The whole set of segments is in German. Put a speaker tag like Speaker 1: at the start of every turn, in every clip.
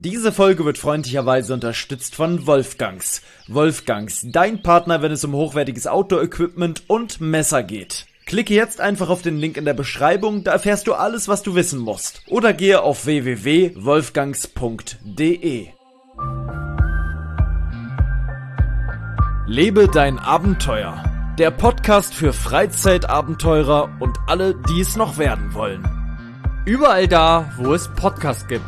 Speaker 1: Diese Folge wird freundlicherweise unterstützt von Wolfgangs. Wolfgangs, dein Partner, wenn es um hochwertiges Outdoor-Equipment und Messer geht. Klicke jetzt einfach auf den Link in der Beschreibung, da erfährst du alles, was du wissen musst. Oder gehe auf www.wolfgangs.de. Lebe dein Abenteuer. Der Podcast für Freizeitabenteurer und alle, die es noch werden wollen.
Speaker 2: Überall da, wo es Podcasts gibt.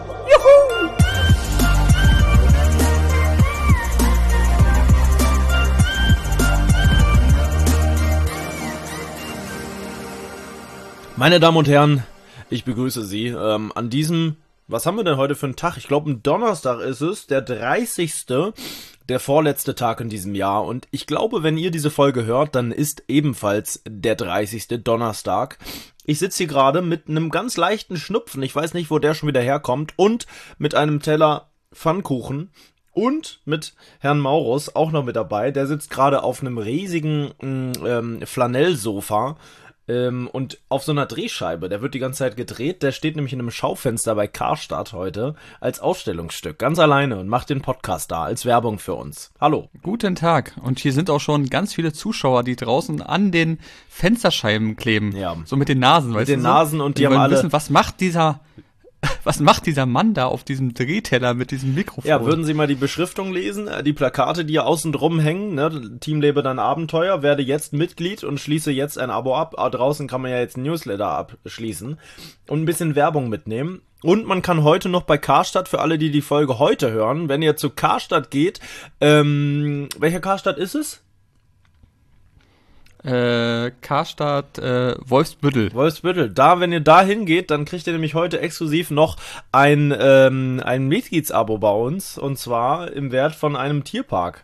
Speaker 1: Meine Damen und Herren, ich begrüße Sie an diesem, was haben wir denn heute für einen Tag? Ich glaube, ein Donnerstag ist es, der 30. Der vorletzte Tag in diesem Jahr. Und ich glaube, wenn ihr diese Folge hört, dann ist ebenfalls der 30. Donnerstag. Ich sitze hier gerade mit einem ganz leichten Schnupfen, ich weiß nicht, wo der schon wieder herkommt, und mit einem Teller Pfannkuchen. Und mit Herrn Maurus auch noch mit dabei, der sitzt gerade auf einem riesigen Flanellsofa. Und auf so einer Drehscheibe, der wird die ganze Zeit gedreht, der steht nämlich in einem Schaufenster bei Karstadt heute als Ausstellungsstück, ganz alleine, und macht den Podcast da als Werbung für uns. Hallo.
Speaker 2: Guten Tag. Und hier sind auch schon ganz viele Zuschauer, die draußen an den Fensterscheiben kleben.
Speaker 1: Ja.
Speaker 2: So mit den Nasen, weißt du?
Speaker 1: Mit den Nasen, und die haben
Speaker 2: wollen
Speaker 1: alle...
Speaker 2: wissen, was macht dieser Mann da auf diesem Drehteller mit diesem Mikrofon?
Speaker 1: Ja, würden Sie mal die Beschriftung lesen, die Plakate, die hier außen drum hängen, ne? Team lebe dein Abenteuer, werde jetzt Mitglied und schließe jetzt ein Abo ab. Draußen kann man ja jetzt ein Newsletter abschließen und ein bisschen Werbung mitnehmen. Und man kann heute noch bei Karstadt, für alle, die die Folge heute hören, wenn ihr zu Karstadt geht, welcher Karstadt ist es?
Speaker 2: Karstadt, Wolfsbüttel.
Speaker 1: Wolfsbüttel. Da, wenn ihr da hingeht, dann kriegt ihr nämlich heute exklusiv noch ein Mitgliedsabo bei uns, und zwar im Wert von einem Tierpark.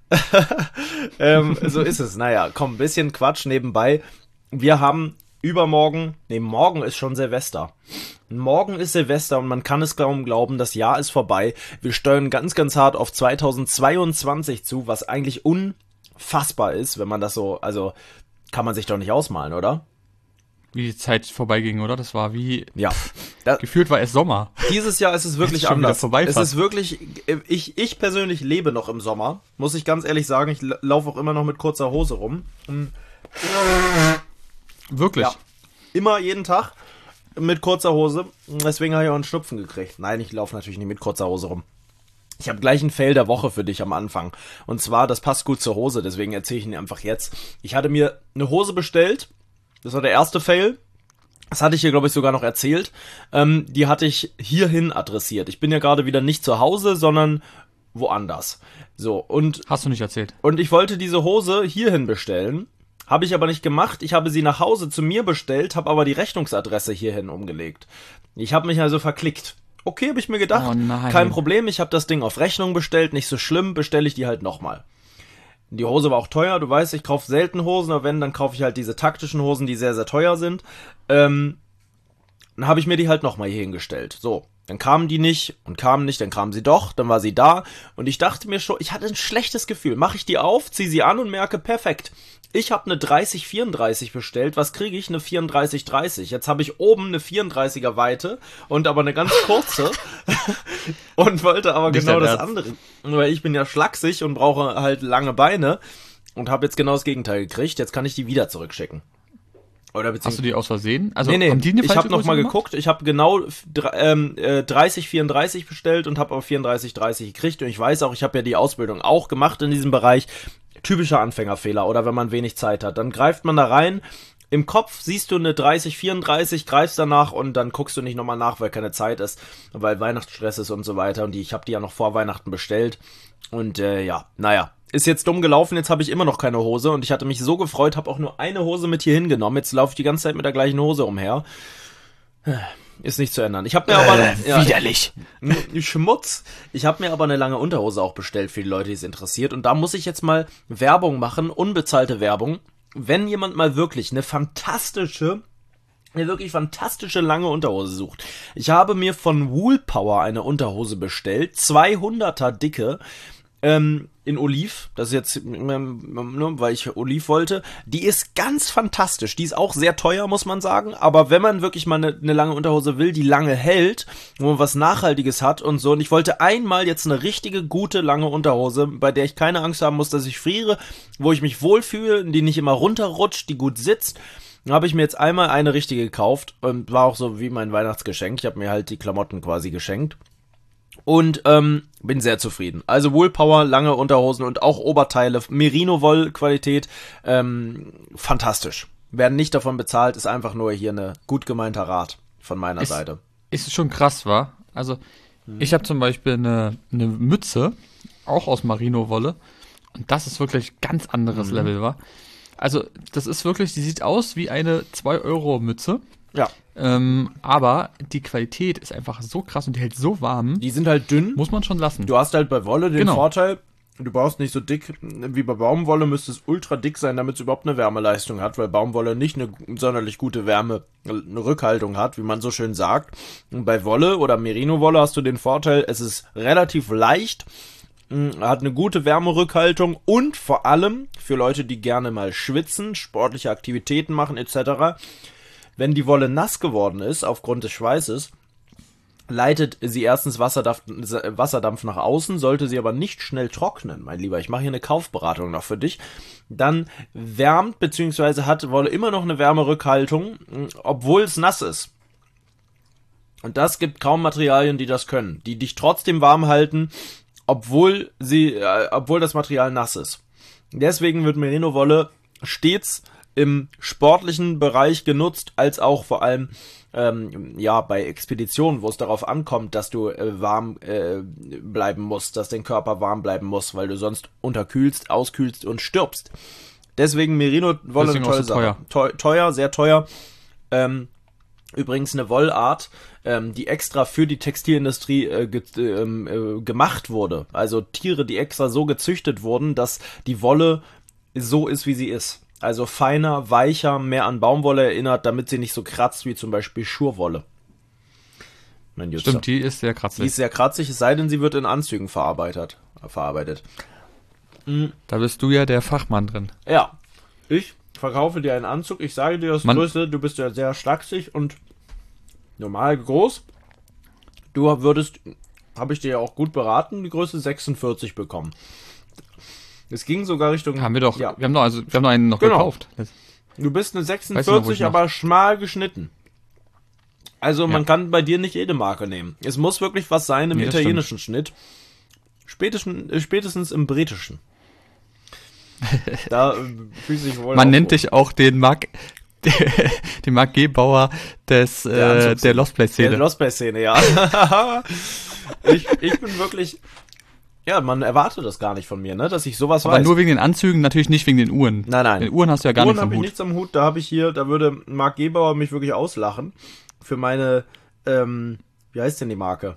Speaker 1: So ist es. Naja, komm, ein bisschen Quatsch nebenbei. Wir haben morgen ist schon Silvester. Morgen ist Silvester und man kann es kaum glauben, das Jahr ist vorbei. Wir steuern ganz, ganz hart auf 2022 zu, was eigentlich unfassbar ist, wenn man das so, also kann man sich doch nicht ausmalen, oder?
Speaker 2: Wie die Zeit vorbeiging, oder? Das war wie,
Speaker 1: ja.
Speaker 2: Gefühlt war es Sommer.
Speaker 1: Dieses Jahr ist es wirklich anders. Es ist wirklich, ich persönlich lebe noch im Sommer, muss ich ganz ehrlich sagen. Ich laufe auch immer noch mit kurzer Hose rum.
Speaker 2: Wirklich?
Speaker 1: Ja. Immer, jeden Tag mit kurzer Hose. Deswegen habe ich auch einen Schnupfen gekriegt. Nein, ich laufe natürlich nicht mit kurzer Hose rum. Ich habe gleich ein Fail der Woche für dich am Anfang. Und zwar, das passt gut zur Hose, deswegen erzähle ich ihn einfach jetzt. Ich hatte mir eine Hose bestellt. Das war der erste Fail. Das hatte ich hier, glaube ich, sogar noch erzählt. Die hatte ich hierhin adressiert. Ich bin ja gerade wieder nicht zu Hause, sondern woanders. So, und...
Speaker 2: Hast du nicht erzählt.
Speaker 1: Und ich wollte diese Hose hierhin bestellen. Habe ich aber nicht gemacht. Ich habe sie nach Hause zu mir bestellt, habe aber die Rechnungsadresse hierhin umgelegt. Ich habe mich also verklickt. Okay, habe ich mir gedacht, kein Problem, ich habe das Ding auf Rechnung bestellt, nicht so schlimm, bestelle ich die halt nochmal. Die Hose war auch teuer, du weißt, ich kaufe selten Hosen, aber wenn, dann kaufe ich halt diese taktischen Hosen, die sehr, sehr teuer sind. Dann habe ich mir die halt nochmal hier hingestellt. So, dann kamen die nicht und kamen nicht, dann kamen sie doch, dann war sie da und ich dachte mir schon, ich hatte ein schlechtes Gefühl. Mache ich die auf, ziehe sie an und merke, perfekt. Ich habe eine 30-34 bestellt, was kriege ich? Eine 34-30. Jetzt habe ich oben eine 34er Weite und aber eine ganz kurze und wollte aber genau das andere. Weil ich bin ja schlaksig und brauche halt lange Beine und habe jetzt genau das Gegenteil gekriegt. Jetzt kann ich die wieder zurückschicken. Oder
Speaker 2: hast du die aus Versehen? Also,
Speaker 1: nee, ich habe nochmal geguckt. Ich habe genau 30-34 bestellt und habe aber 34-30 gekriegt. Und ich weiß auch, ich habe ja die Ausbildung auch gemacht in diesem Bereich. Typischer Anfängerfehler, oder wenn man wenig Zeit hat. Dann greift man da rein, im Kopf siehst du eine 30-34, greifst danach und dann guckst du nicht nochmal nach, weil keine Zeit ist, weil Weihnachtsstress ist und so weiter. Und ich habe die ja noch vor Weihnachten bestellt. Und ist jetzt dumm gelaufen, jetzt habe ich immer noch keine Hose. Und ich hatte mich so gefreut, habe auch nur eine Hose mit hier hingenommen. Jetzt laufe ich die ganze Zeit mit der gleichen Hose umher. Ist nicht zu ändern. Ich habe mir aber
Speaker 2: widerlich.
Speaker 1: Schmutz. Ich habe mir aber eine lange Unterhose auch bestellt für die Leute, die es interessiert. Und da muss ich jetzt mal Werbung machen, unbezahlte Werbung. Wenn jemand mal wirklich eine wirklich fantastische lange Unterhose sucht. Ich habe mir von Woolpower eine Unterhose bestellt, 200er dicke. in Oliv, das ist jetzt, weil ich Oliv wollte, die ist ganz fantastisch, die ist auch sehr teuer, muss man sagen, aber wenn man wirklich mal eine lange Unterhose will, die lange hält, wo man was Nachhaltiges hat und so, und ich wollte einmal jetzt eine richtige, gute, lange Unterhose, bei der ich keine Angst haben muss, dass ich friere, wo ich mich wohlfühle, die nicht immer runterrutscht, die gut sitzt. Dann habe ich mir jetzt einmal eine richtige gekauft und war auch so wie mein Weihnachtsgeschenk, ich habe mir halt die Klamotten quasi geschenkt. Und bin sehr zufrieden. Also Woolpower, lange Unterhosen und auch Oberteile, Merino-Woll-Qualität, fantastisch. Werden nicht davon bezahlt, ist einfach nur hier eine gut gemeinter Rat von meiner Seite.
Speaker 2: Ist schon krass, wa? Also ich habe zum Beispiel eine Mütze, auch aus Merino-Wolle, und das ist wirklich ganz anderes Level, wa? Also das ist wirklich, die sieht aus wie eine 2-Euro-Mütze.
Speaker 1: Ja.
Speaker 2: Aber die Qualität ist einfach so krass und die hält so warm.
Speaker 1: Die sind halt dünn.
Speaker 2: Muss man schon lassen.
Speaker 1: Du hast halt bei Wolle den Vorteil, du brauchst nicht so dick, wie bei Baumwolle müsste es ultra dick sein, damit es überhaupt eine Wärmeleistung hat, weil Baumwolle nicht eine sonderlich gute eine Rückhaltung hat, wie man so schön sagt. Und bei Wolle oder Merino-Wolle hast du den Vorteil, es ist relativ leicht, hat eine gute Wärmerückhaltung und vor allem für Leute, die gerne mal schwitzen, sportliche Aktivitäten machen etc., wenn die Wolle nass geworden ist, aufgrund des Schweißes, leitet sie erstens Wasserdampf nach außen, sollte sie aber nicht schnell trocknen, mein Lieber. Ich mache hier eine Kaufberatung noch für dich. Dann wärmt bzw. hat Wolle immer noch eine Wärmerückhaltung, obwohl es nass ist. Und das gibt kaum Materialien, die das können, die dich trotzdem warm halten, obwohl das Material nass ist. Deswegen wird Merino-Wolle stets im sportlichen Bereich genutzt, als auch vor allem bei Expeditionen, wo es darauf ankommt, dass du warm bleiben musst, dass dein Körper warm bleiben muss, weil du sonst unterkühlst, auskühlst und stirbst. Deswegen Merino-Wolle eine tolle Sache. Teuer, sehr teuer. Übrigens eine Wollart, die extra für die Textilindustrie gemacht wurde. Also Tiere, die extra so gezüchtet wurden, dass die Wolle so ist, wie sie ist. Also feiner, weicher, mehr an Baumwolle erinnert, damit sie nicht so kratzt wie zum Beispiel Schurwolle.
Speaker 2: Stimmt, die ist sehr kratzig.
Speaker 1: Die ist sehr kratzig, es sei denn, sie wird in Anzügen verarbeitet.
Speaker 2: Da bist du ja der Fachmann drin.
Speaker 1: Ja, ich verkaufe dir einen Anzug, ich sage dir das Größte, du bist ja sehr schlaksig und normal groß. Du würdest, habe ich dir ja auch gut beraten, die Größe 46 bekommen. Es ging sogar Richtung...
Speaker 2: Haben wir doch, ja. wir haben noch einen noch gekauft.
Speaker 1: Du bist eine 46, aber schmal geschnitten. Also man kann bei dir nicht jede Marke nehmen. Es muss wirklich was sein im italienischen Schnitt. Spätestens im britischen. Da fühlt sich wohl
Speaker 2: man nennt dich auch den Mark Gebauer der Lost Place-Szene.
Speaker 1: Der Lost Place-Szene, ja. Ich bin wirklich... Ja, man erwartet das gar nicht von mir, ne, dass ich sowas weiß.
Speaker 2: Aber nur wegen den Anzügen, natürlich nicht wegen den Uhren.
Speaker 1: Nein.
Speaker 2: Den Uhren hast du ja gar nichts am Hut.
Speaker 1: Uhren habe ich nichts am Hut, da würde Marc Gebauer mich wirklich auslachen. Für meine, wie heißt denn die Marke?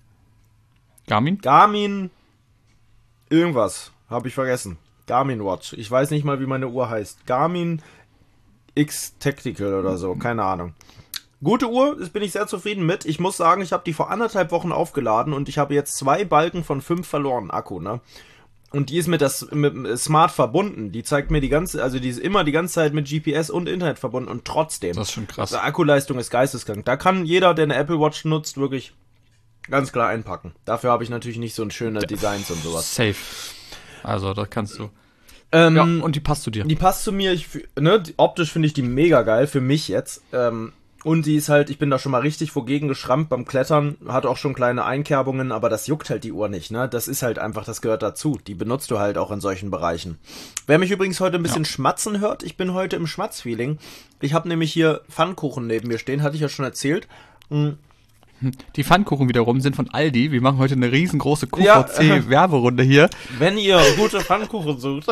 Speaker 1: Garmin, irgendwas, habe ich vergessen. Garmin Watch, ich weiß nicht mal, wie meine Uhr heißt. Garmin X Tactical oder so, keine Ahnung. Gute Uhr, das bin ich sehr zufrieden mit. Ich muss sagen, ich habe die vor 1,5 Wochen aufgeladen und ich habe jetzt 2 Balken von 5 verloren, Akku, ne? Und die ist mit Smart verbunden. Die zeigt mir die ist immer die ganze Zeit mit GPS und Internet verbunden und trotzdem.
Speaker 2: Das ist schon krass.
Speaker 1: Die Akkuleistung ist geisteskrank. Da kann jeder, der eine Apple Watch nutzt, wirklich ganz klar einpacken. Dafür habe ich natürlich nicht so ein schöne Designs und sowas.
Speaker 2: Safe. Also, das kannst du. Ja, und die passt zu dir.
Speaker 1: Die passt zu mir. Optisch finde ich die mega geil, für mich jetzt. Und die ist halt, ich bin da schon mal richtig wogegen geschrammt beim Klettern, hat auch schon kleine Einkerbungen, aber das juckt halt die Uhr nicht, ne? Das ist halt einfach, das gehört dazu. Die benutzt du halt auch in solchen Bereichen. Wer mich übrigens heute ein bisschen schmatzen hört, ich bin heute im Schmatzfeeling. Ich habe nämlich hier Pfannkuchen neben mir stehen, hatte ich ja schon erzählt.
Speaker 2: Die Pfannkuchen wiederum sind von Aldi. Wir machen heute eine riesengroße QVC-Werberunde hier.
Speaker 1: Wenn ihr gute Pfannkuchen sucht.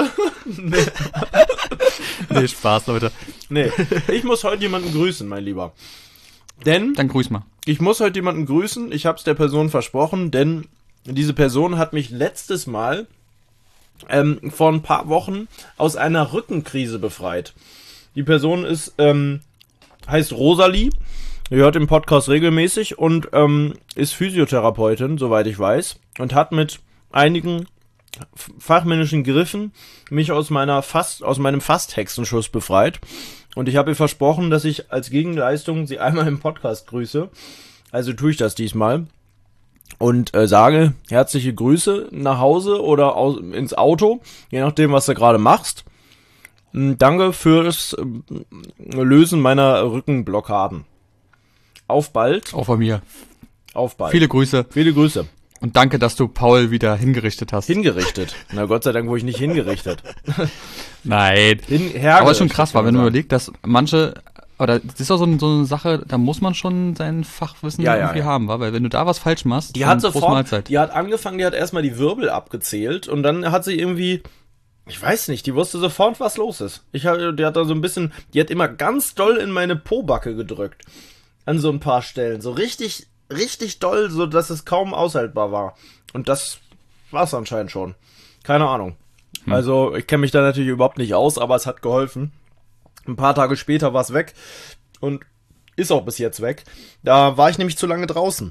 Speaker 2: Nee, Spaß, Leute.
Speaker 1: Nee, ich muss heute jemanden grüßen, mein Lieber. Dann
Speaker 2: grüß mal.
Speaker 1: Ich muss heute jemanden grüßen. Ich habe es der Person versprochen, denn diese Person hat mich letztes Mal vor ein paar Wochen aus einer Rückenkrise befreit. Die Person heißt Rosalie. Die hört den Podcast regelmäßig und ist Physiotherapeutin, soweit ich weiß. Und hat mit einigen fachmännischen Griffen mich aus meinem Fast-Hexenschuss befreit. Und ich habe ihr versprochen, dass ich als Gegenleistung sie einmal im Podcast grüße. Also tue ich das diesmal. Und sage herzliche Grüße nach Hause oder ins Auto, je nachdem, was du gerade machst. Danke fürs Lösen meiner Rückenblockaden. Auf bald.
Speaker 2: Auch von mir.
Speaker 1: Auf bald.
Speaker 2: Viele Grüße.
Speaker 1: Viele Grüße.
Speaker 2: Und danke, dass du Paul wieder hingerichtet hast.
Speaker 1: Hingerichtet? Na Gott sei Dank wurde ich nicht hingerichtet.
Speaker 2: Nein. Aber schon krass war, wenn du überlegst, dass manche, oder das ist auch so eine Sache, da muss man schon sein Fachwissen irgendwie haben, weil wenn du da was falsch machst,
Speaker 1: die hat sofort, die hat angefangen, die hat erstmal die Wirbel abgezählt und dann hat sie irgendwie, ich weiß nicht, die wusste sofort, was los ist. Die hat da so ein bisschen, die hat immer ganz doll in meine Pobacke gedrückt. An so ein paar Stellen. So richtig doll, so dass es kaum aushaltbar war. Und das war's anscheinend schon. Keine Ahnung. Also, ich kenne mich da natürlich überhaupt nicht aus, aber es hat geholfen. Ein paar Tage später war es weg. Und ist auch bis jetzt weg. Da war ich nämlich zu lange draußen.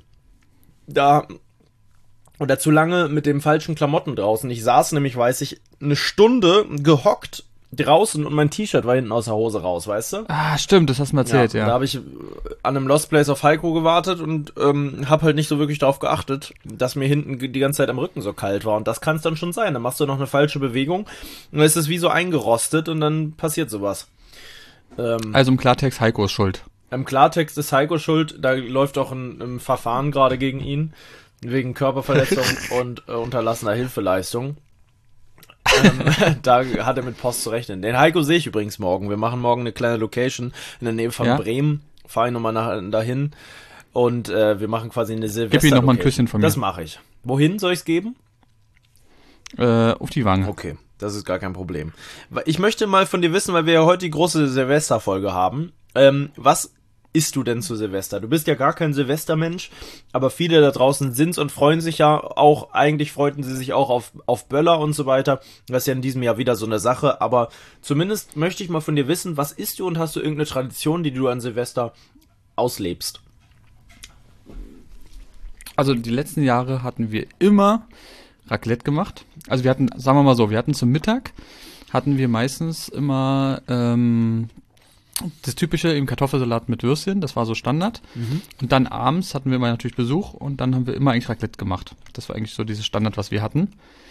Speaker 1: Oder zu lange mit den falschen Klamotten draußen. Ich saß nämlich, weiß ich, eine Stunde gehockt draußen und mein T-Shirt war hinten aus der Hose raus, weißt du?
Speaker 2: Ah, stimmt, das hast du mir erzählt, ja.
Speaker 1: Da habe ich an einem Lost Place auf Heiko gewartet und habe halt nicht so wirklich darauf geachtet, dass mir hinten die ganze Zeit am Rücken so kalt war. Und das kann es dann schon sein. Dann machst du noch eine falsche Bewegung und dann ist es wie so eingerostet und dann passiert sowas.
Speaker 2: Also im Klartext, Heiko ist schuld.
Speaker 1: Im Klartext ist Heiko schuld. Da läuft auch ein Verfahren gerade gegen ihn. Wegen Körperverletzung und unterlassener Hilfeleistung. Da hat er mit Post zu rechnen. Den Heiko sehe ich übrigens morgen. Wir machen morgen eine kleine Location in der Nähe von Bremen. Fahre ich nochmal dahin. Und wir machen quasi eine Silvester.
Speaker 2: Gib ihm nochmal ein Küsschen von mir.
Speaker 1: Das mache ich. Wohin soll ich es geben?
Speaker 2: Auf die Wange.
Speaker 1: Okay, das ist gar kein Problem. Ich möchte mal von dir wissen, weil wir ja heute die große Silvesterfolge haben. Was isst du denn zu Silvester? Du bist ja gar kein Silvestermensch, aber viele da draußen sind's und freuen sich ja auch, eigentlich freuten sie sich auch auf Böller und so weiter. Das ist ja in diesem Jahr wieder so eine Sache, aber zumindest möchte ich mal von dir wissen, was isst du und hast du irgendeine Tradition, die du an Silvester auslebst?
Speaker 2: Also die letzten Jahre hatten wir immer Raclette gemacht. Also wir hatten, sagen wir mal so, wir hatten zum Mittag, hatten wir meistens immer das typische eben Kartoffelsalat mit Würstchen, das war so Standard. Und dann abends hatten wir mal natürlich Besuch und dann haben wir immer eigentlich Raclette gemacht. Das war eigentlich so dieses Standard, was wir hatten.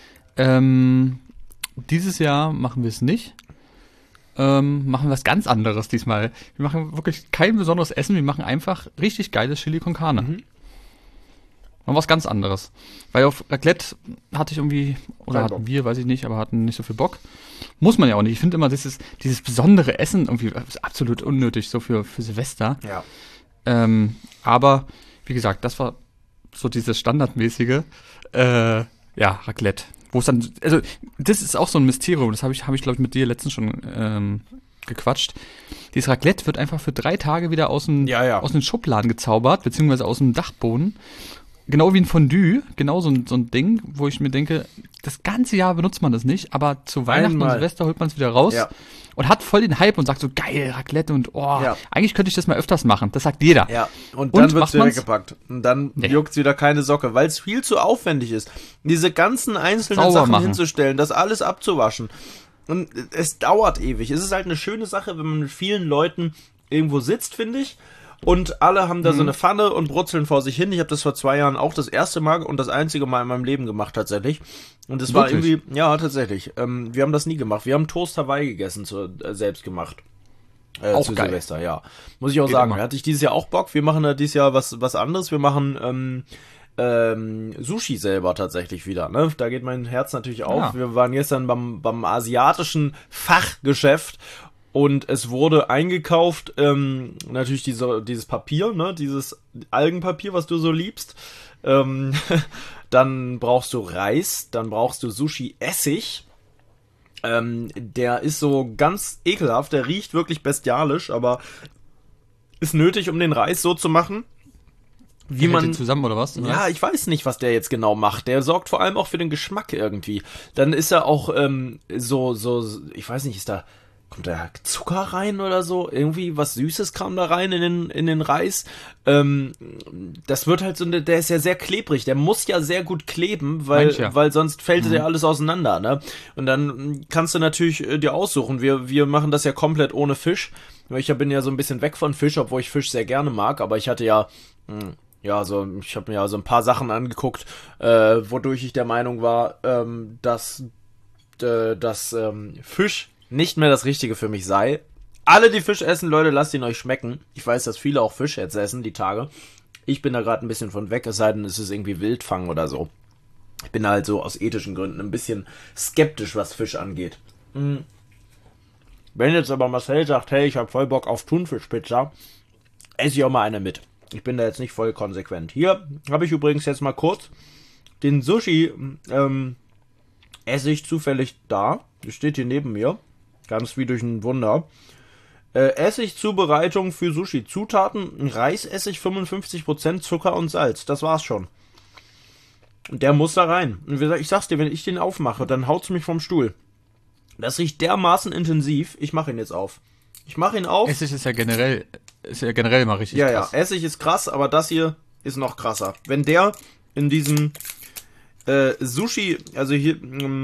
Speaker 2: Dieses Jahr machen wir es nicht. Machen wir was ganz anderes diesmal. Wir machen wirklich kein besonderes Essen, wir machen einfach richtig geiles Chili con Carne. Machen was ganz anderes. Weil auf Raclette hatte ich irgendwie, oder hatten wir, weiß ich nicht, aber hatten nicht so viel Bock. Muss man ja auch nicht. Ich finde immer, dieses besondere Essen irgendwie absolut unnötig, so für Silvester.
Speaker 1: Ja.
Speaker 2: Aber, wie gesagt, das war so dieses standardmäßige, Raclette. Wo es dann, also, das ist auch so ein Mysterium, das habe ich glaube ich, mit dir letztens schon gequatscht. Dieses Raclette wird einfach für 3 Tage wieder aus den Schubladen gezaubert, beziehungsweise aus dem Dachboden. Genau wie ein Fondue, genau so ein Ding, wo ich mir denke, das ganze Jahr benutzt man das nicht, aber zu Weihnachten und Silvester holt man es wieder raus und hat voll den Hype und sagt so, geil, Raclette und eigentlich könnte ich das mal öfters machen. Das sagt jeder.
Speaker 1: Ja, und dann wird es wieder weggepackt. Und dann juckt's wieder keine Socke, weil es viel zu aufwendig ist, diese ganzen einzelnen Sachen hinzustellen, das alles abzuwaschen. Und es dauert ewig. Es ist halt eine schöne Sache, wenn man mit vielen Leuten irgendwo sitzt, finde ich. Und alle haben da so eine Pfanne und brutzeln vor sich hin. Ich habe das vor 2 Jahren auch das erste Mal und das einzige Mal in meinem Leben gemacht tatsächlich. Und es war irgendwie, ja tatsächlich, wir haben das nie gemacht. Wir haben Toast Hawaii gegessen, selbst gemacht.
Speaker 2: Auch
Speaker 1: zu
Speaker 2: geil.
Speaker 1: Silvester, ja. Muss ich auch sagen, hatte ich dieses Jahr auch Bock. Wir machen da dieses Jahr was anderes. Wir machen Sushi selber tatsächlich wieder, ne? Da geht mein Herz natürlich auf. Ja. Wir waren gestern beim asiatischen Fachgeschäft und es wurde eingekauft, natürlich dieses Papier, ne? Dieses Algenpapier, was du so liebst. Dann brauchst du Reis, dann brauchst du Sushi-Essig. Der ist so ganz ekelhaft, der riecht wirklich bestialisch, aber ist nötig, um den Reis so zu machen, wie man
Speaker 2: zusammen oder was?
Speaker 1: Ja, ich weiß nicht, was der jetzt genau macht. Der sorgt vor allem auch für den Geschmack irgendwie. Dann ist er auch ich weiß nicht, ist da kommt da Zucker rein oder so? Irgendwie was Süßes kam da rein in den Reis. Das wird halt so, der ist ja sehr klebrig, der muss ja sehr gut kleben, weil sonst fällt ja alles auseinander, ne? Und dann kannst du natürlich dir aussuchen, wir machen das ja komplett ohne Fisch. Ich bin ja so ein bisschen weg von Fisch, obwohl ich Fisch sehr gerne mag, aber ich hatte ich habe mir ja so ein paar Sachen angeguckt, wodurch ich der Meinung war, dass Fisch nicht mehr das Richtige für mich sei. Alle, die Fisch essen, Leute, lasst ihn euch schmecken. Ich weiß, dass viele auch Fisch jetzt essen, die Tage. Ich bin da gerade ein bisschen von weg, es sei denn, es ist irgendwie Wildfang oder so. Ich bin halt so aus ethischen Gründen ein bisschen skeptisch, was Fisch angeht. Wenn jetzt aber Marcel sagt, hey, ich hab voll Bock auf Thunfischpizza, esse ich auch mal eine mit. Ich bin da jetzt nicht voll konsequent. Hier habe ich übrigens jetzt mal kurz den Sushi Essig zufällig da. Das steht hier neben mir. Ganz wie durch ein Wunder. Essigzubereitung für Sushi. Zutaten: Reisessig, 55%, Zucker und Salz. Das war's schon. Und der muss da rein. Und ich sag's dir, wenn ich den aufmache, dann haut's mich vom Stuhl. Das riecht dermaßen intensiv. Ich mache ihn jetzt auf. Ich mache ihn auf.
Speaker 2: Essig ist ja generell mal richtig krass.
Speaker 1: Ja, Essig ist krass, aber das hier ist noch krasser. Wenn der in diesem Sushi, also hier,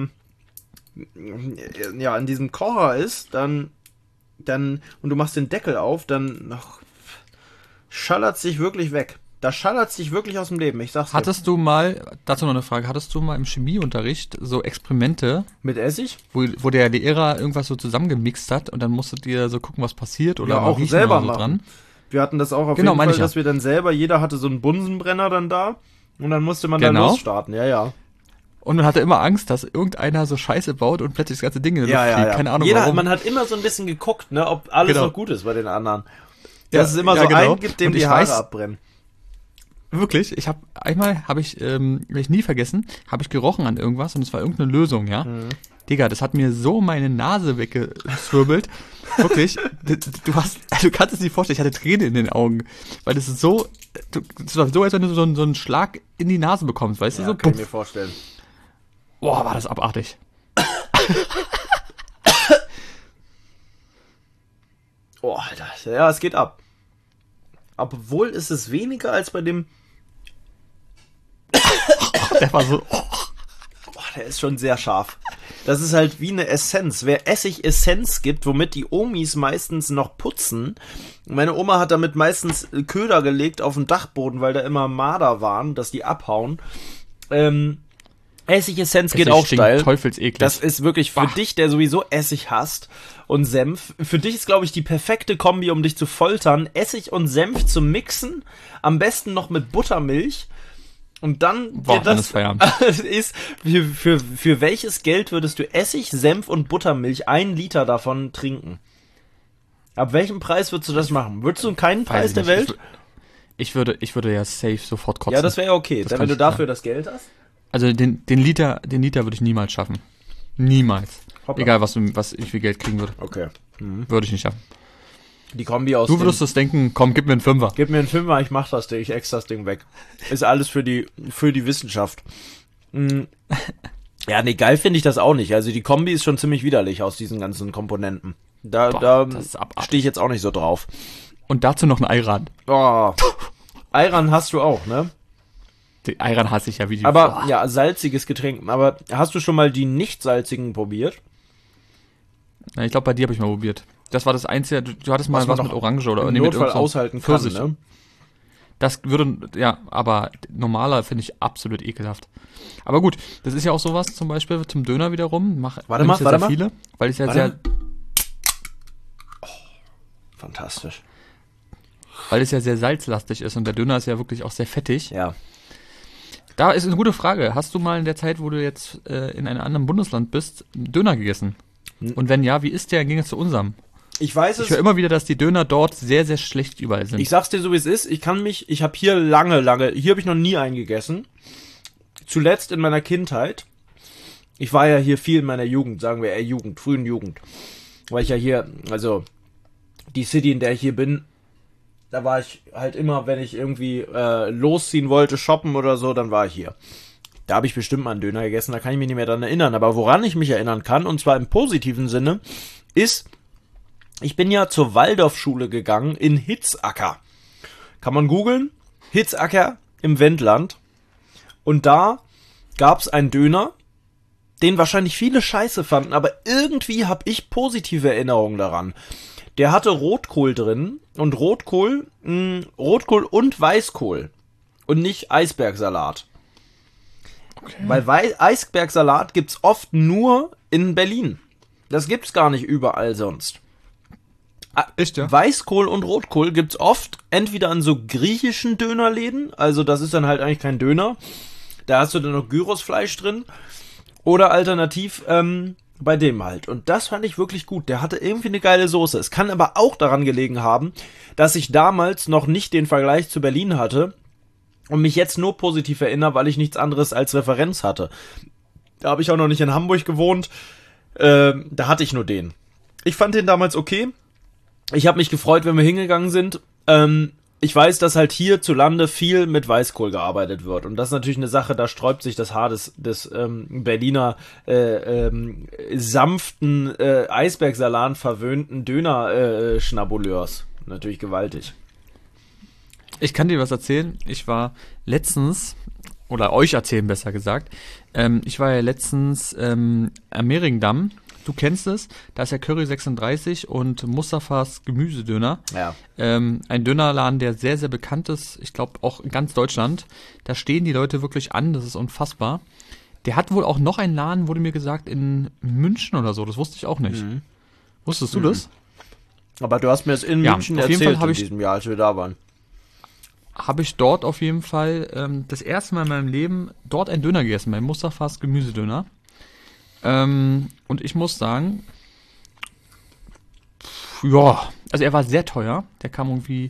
Speaker 1: in diesem Kocher ist, dann, und du machst den Deckel auf, dann schallert sich wirklich weg. Das schallert sich wirklich aus dem Leben, ich sag's dir.
Speaker 2: Dazu noch eine Frage, hattest du mal im Chemieunterricht so Experimente?
Speaker 1: Mit Essig?
Speaker 2: Wo der Lehrer irgendwas so zusammengemixt hat und dann musstet ihr so gucken, was passiert oder
Speaker 1: auch selber machen.
Speaker 2: Dran?
Speaker 1: Wir hatten das auch auf jeden Fall, dass wir dann selber, jeder hatte so einen Bunsenbrenner dann da und dann musste man dann losstarten, ja.
Speaker 2: Und man hatte immer Angst, dass irgendeiner so Scheiße baut und plötzlich das ganze Ding in der Luft fliegt. Keine Ahnung warum.
Speaker 1: Man hat immer so ein bisschen geguckt, ne, ob alles noch gut ist bei den anderen. Dass es immer so einen gibt, dem die Haare abbrennen.
Speaker 2: Wirklich, habe ich nie vergessen, habe ich gerochen an irgendwas und es war irgendeine Lösung, ja. Digga, das hat mir so meine Nase weggeswirbelt. Wirklich, du kannst es nicht vorstellen, ich hatte Tränen in den Augen. Weil das ist so, als wenn du so einen Schlag in die Nase bekommst, weißt du so?
Speaker 1: Kann ich mir vorstellen.
Speaker 2: Boah, war das abartig.
Speaker 1: Oh, Alter, ja, es geht ab. Obwohl ist es weniger als bei dem...
Speaker 2: Der war so...
Speaker 1: Der ist schon sehr scharf. Das ist halt wie eine Essenz. Wer Essig-Essenz gibt, womit die Omis meistens noch putzen. Meine Oma hat damit meistens Köder gelegt auf den Dachboden, weil da immer Marder waren, dass die abhauen. Essig-Essenz geht auch steil.
Speaker 2: Teufelseklig.
Speaker 1: Das ist wirklich für dich, der sowieso Essig hasst und Senf. Für dich ist, glaube ich, die perfekte Kombi, um dich zu foltern. Essig und Senf zu mixen. Am besten noch mit Buttermilch. Und dann ist für welches Geld würdest du Essig, Senf und Buttermilch 1 Liter davon trinken? Ab welchem Preis würdest du das machen? Würdest du keinen Preis der Welt?
Speaker 2: Ich würde ja safe sofort kotzen.
Speaker 1: Ja, das wäre ja okay, wenn du dafür das Geld hast.
Speaker 2: Also den Liter würde ich niemals schaffen. Niemals. Hoppla. Egal, was ich für Geld kriegen würde.
Speaker 1: Okay.
Speaker 2: Würde ich nicht schaffen.
Speaker 1: Die Kombi aus.
Speaker 2: Du würdest das denken, komm, gib mir einen Fünfer.
Speaker 1: Gib mir einen Fünfer, ich mach das Ding, ich ex das Ding weg. Ist alles für die Wissenschaft. Ja, nee, geil finde ich das auch nicht. Also die Kombi ist schon ziemlich widerlich aus diesen ganzen Komponenten. Da stehe ich jetzt auch nicht so drauf.
Speaker 2: Und dazu noch ein Ayran.
Speaker 1: Oh. Ayran hast du auch, ne?
Speaker 2: Die Ayran hasse ich ja wie die...
Speaker 1: Aber, ja, salziges Getränk. Aber hast du schon mal die nicht salzigen probiert?
Speaker 2: Ja, ich glaube, bei dir habe ich mal probiert. Das war das Einzige, du hattest mal was mit Orange oder
Speaker 1: im Notfall aushalten kann, ne?
Speaker 2: Das würde, ja, aber normaler finde ich absolut ekelhaft. Aber gut, das ist ja auch sowas zum Beispiel zum Döner wiederum.
Speaker 1: Warte mal.
Speaker 2: Viele, weil es ja sehr...
Speaker 1: Oh, fantastisch.
Speaker 2: Weil es ja sehr salzlastig ist und der Döner ist ja wirklich auch sehr fettig.
Speaker 1: Ja.
Speaker 2: Da ist eine gute Frage. Hast du mal in der Zeit, wo du jetzt in einem anderen Bundesland bist, Döner gegessen? Und wenn ja, wie ist der im Gegensatz zu unserem?
Speaker 1: Ich weiß es.
Speaker 2: Ich höre immer wieder, dass die Döner dort sehr, sehr schlecht überall sind.
Speaker 1: Ich sag's dir so, wie es ist. Ich habe hier hier habe ich noch nie einen gegessen. Zuletzt in meiner Kindheit. Ich war ja hier viel in meiner Jugend, sagen wir eher frühen Jugend. Weil ich ja hier, also die City, in der ich hier bin, da war ich halt immer, wenn ich irgendwie losziehen wollte, shoppen oder so, dann war ich hier. Da habe ich bestimmt mal einen Döner gegessen, da kann ich mich nicht mehr dran erinnern. Aber woran ich mich erinnern kann, und zwar im positiven Sinne, ist Ich bin ja zur Waldorfschule gegangen in Hitzacker. Kann man googeln? Hitzacker im Wendland. Und da gab's einen Döner, den wahrscheinlich viele scheiße fanden, aber irgendwie habe ich positive Erinnerungen daran. Der hatte Rotkohl drin und Rotkohl und Weißkohl und nicht Eisbergsalat. Okay. Weil Eisbergsalat gibt's oft nur in Berlin. Das gibt's gar nicht überall sonst.
Speaker 2: Echt, ja?
Speaker 1: Weißkohl und Rotkohl gibt's oft entweder an so griechischen Dönerläden, also das ist dann halt eigentlich kein Döner, da hast du dann noch Gyrosfleisch drin, oder alternativ bei dem halt. Und das fand ich wirklich gut, der hatte irgendwie eine geile Soße. Es kann aber auch daran gelegen haben, dass ich damals noch nicht den Vergleich zu Berlin hatte und mich jetzt nur positiv erinnere, weil ich nichts anderes als Referenz hatte. Da habe ich auch noch nicht in Hamburg gewohnt, da hatte ich nur den. Ich fand den damals okay. Ich habe mich gefreut, wenn wir hingegangen sind. Ich weiß, dass halt hierzulande viel mit Weißkohl gearbeitet wird. Und das ist natürlich eine Sache, da sträubt sich das Haar des Berliner sanften Eisbergsalat verwöhnten Döner-Schnabuleurs. Natürlich gewaltig.
Speaker 2: Ich kann dir was erzählen. Ich war letztens, oder euch erzählen besser gesagt, ich war ja letztens am Mehringdamm. Du kennst es, da ist ja Curry 36 und Mustafas Gemüsedöner.
Speaker 1: Ja.
Speaker 2: Ein Dönerladen, der sehr, sehr bekannt ist, ich glaube auch in ganz Deutschland. Da stehen die Leute wirklich an, das ist unfassbar. Der hat wohl auch noch einen Laden, wurde mir gesagt, in München oder so, das wusste ich auch nicht. Mhm. Wusstest du das?
Speaker 1: Aber du hast mir das in München erzählt in diesem Jahr, als wir da waren.
Speaker 2: Habe ich dort auf jeden Fall das erste Mal in meinem Leben dort einen Döner gegessen, bei Mustafas Gemüsedöner. Und ich muss sagen, ja, also er war sehr teuer. Der kam irgendwie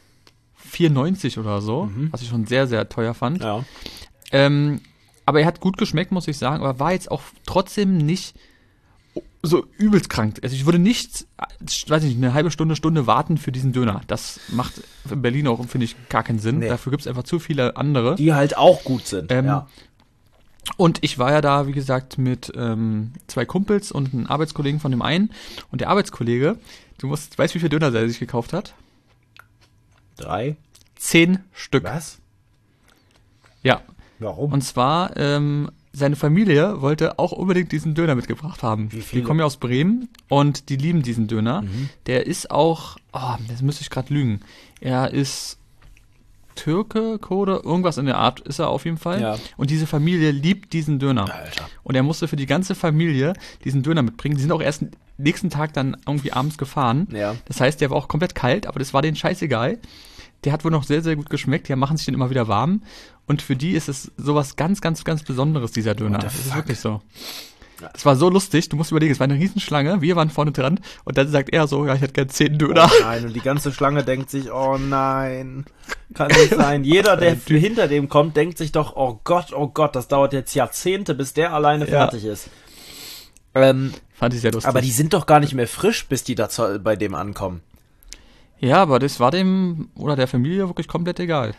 Speaker 2: 4,90 oder so, was ich schon sehr, sehr teuer fand.
Speaker 1: Ja.
Speaker 2: Aber er hat gut geschmeckt, muss ich sagen, aber war jetzt auch trotzdem nicht so übelst krank. Also ich würde nicht, weiß nicht, eine halbe Stunde warten für diesen Döner. Das macht in Berlin auch, finde ich, gar keinen Sinn. Nee. Dafür gibt es einfach zu viele andere.
Speaker 1: Die halt auch gut sind, ja.
Speaker 2: Und ich war ja da, wie gesagt, mit 2 Kumpels und einem Arbeitskollegen von dem einen. Und der Arbeitskollege, weißt du, wie viele Döner er sich gekauft hat?
Speaker 1: 3?
Speaker 2: 10 Stück.
Speaker 1: Was?
Speaker 2: Ja.
Speaker 1: Warum?
Speaker 2: Und zwar, seine Familie wollte auch unbedingt diesen Döner mitgebracht haben.
Speaker 1: Wie viele?
Speaker 2: Die kommen ja aus Bremen und die lieben diesen Döner. Mhm. Der ist auch, das müsste ich gerade lügen. Er ist Türke, Kurde, irgendwas in der Art ist er auf jeden Fall.
Speaker 1: Ja.
Speaker 2: Und diese Familie liebt diesen Döner.
Speaker 1: Alter.
Speaker 2: Und er musste für die ganze Familie diesen Döner mitbringen. Die sind auch erst nächsten Tag dann irgendwie abends gefahren.
Speaker 1: Ja.
Speaker 2: Das heißt, der war auch komplett kalt, aber das war denen scheißegal. Der hat wohl noch sehr, sehr gut geschmeckt. Die machen sich den immer wieder warm. Und für die ist es sowas ganz, ganz, ganz Besonderes, dieser Döner. Das ist wirklich so. Das war so lustig, du musst überlegen, es war eine Riesenschlange, wir waren vorne dran und dann sagt er so, ja, ich hätte gern 10 Döner.
Speaker 1: Oh nein, und die ganze Schlange denkt sich, oh nein, kann nicht sein. Jeder, der hinter dem kommt, denkt sich doch, oh Gott, das dauert jetzt Jahrzehnte, bis der alleine fertig ist.
Speaker 2: Fand ich sehr lustig.
Speaker 1: Aber die sind doch gar nicht mehr frisch, bis die da bei dem ankommen.
Speaker 2: Ja, aber das war dem oder der Familie wirklich komplett egal.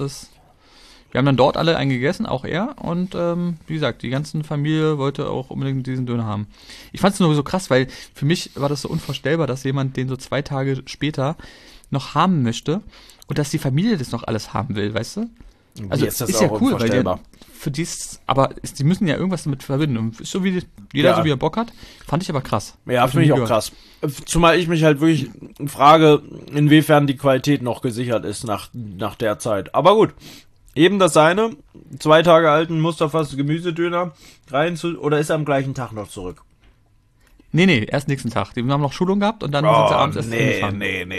Speaker 2: Wir haben dann dort alle einen gegessen, auch er. Und wie gesagt, die ganze Familie wollte auch unbedingt diesen Döner haben. Ich fand es nur so krass, weil für mich war das so unvorstellbar, dass jemand den so 2 Tage später noch haben möchte und dass die Familie das noch alles haben will, weißt du? Also
Speaker 1: ist das
Speaker 2: ist
Speaker 1: auch
Speaker 2: ja cool, weil die müssen ja irgendwas damit verbinden. Und ist so wie jeder so wie er Bock hat. Fand ich aber krass.
Speaker 1: Ja, finde ich auch krass. Zumal ich mich halt wirklich frage, inwiefern die Qualität noch gesichert ist nach der Zeit. Aber gut. Eben das seine, 2 Tage alten Mustafas Gemüsedöner oder ist er am gleichen Tag noch zurück?
Speaker 2: Nee, erst nächsten Tag. Die haben noch Schulung gehabt und dann sind sie abends erst
Speaker 1: hingefahren.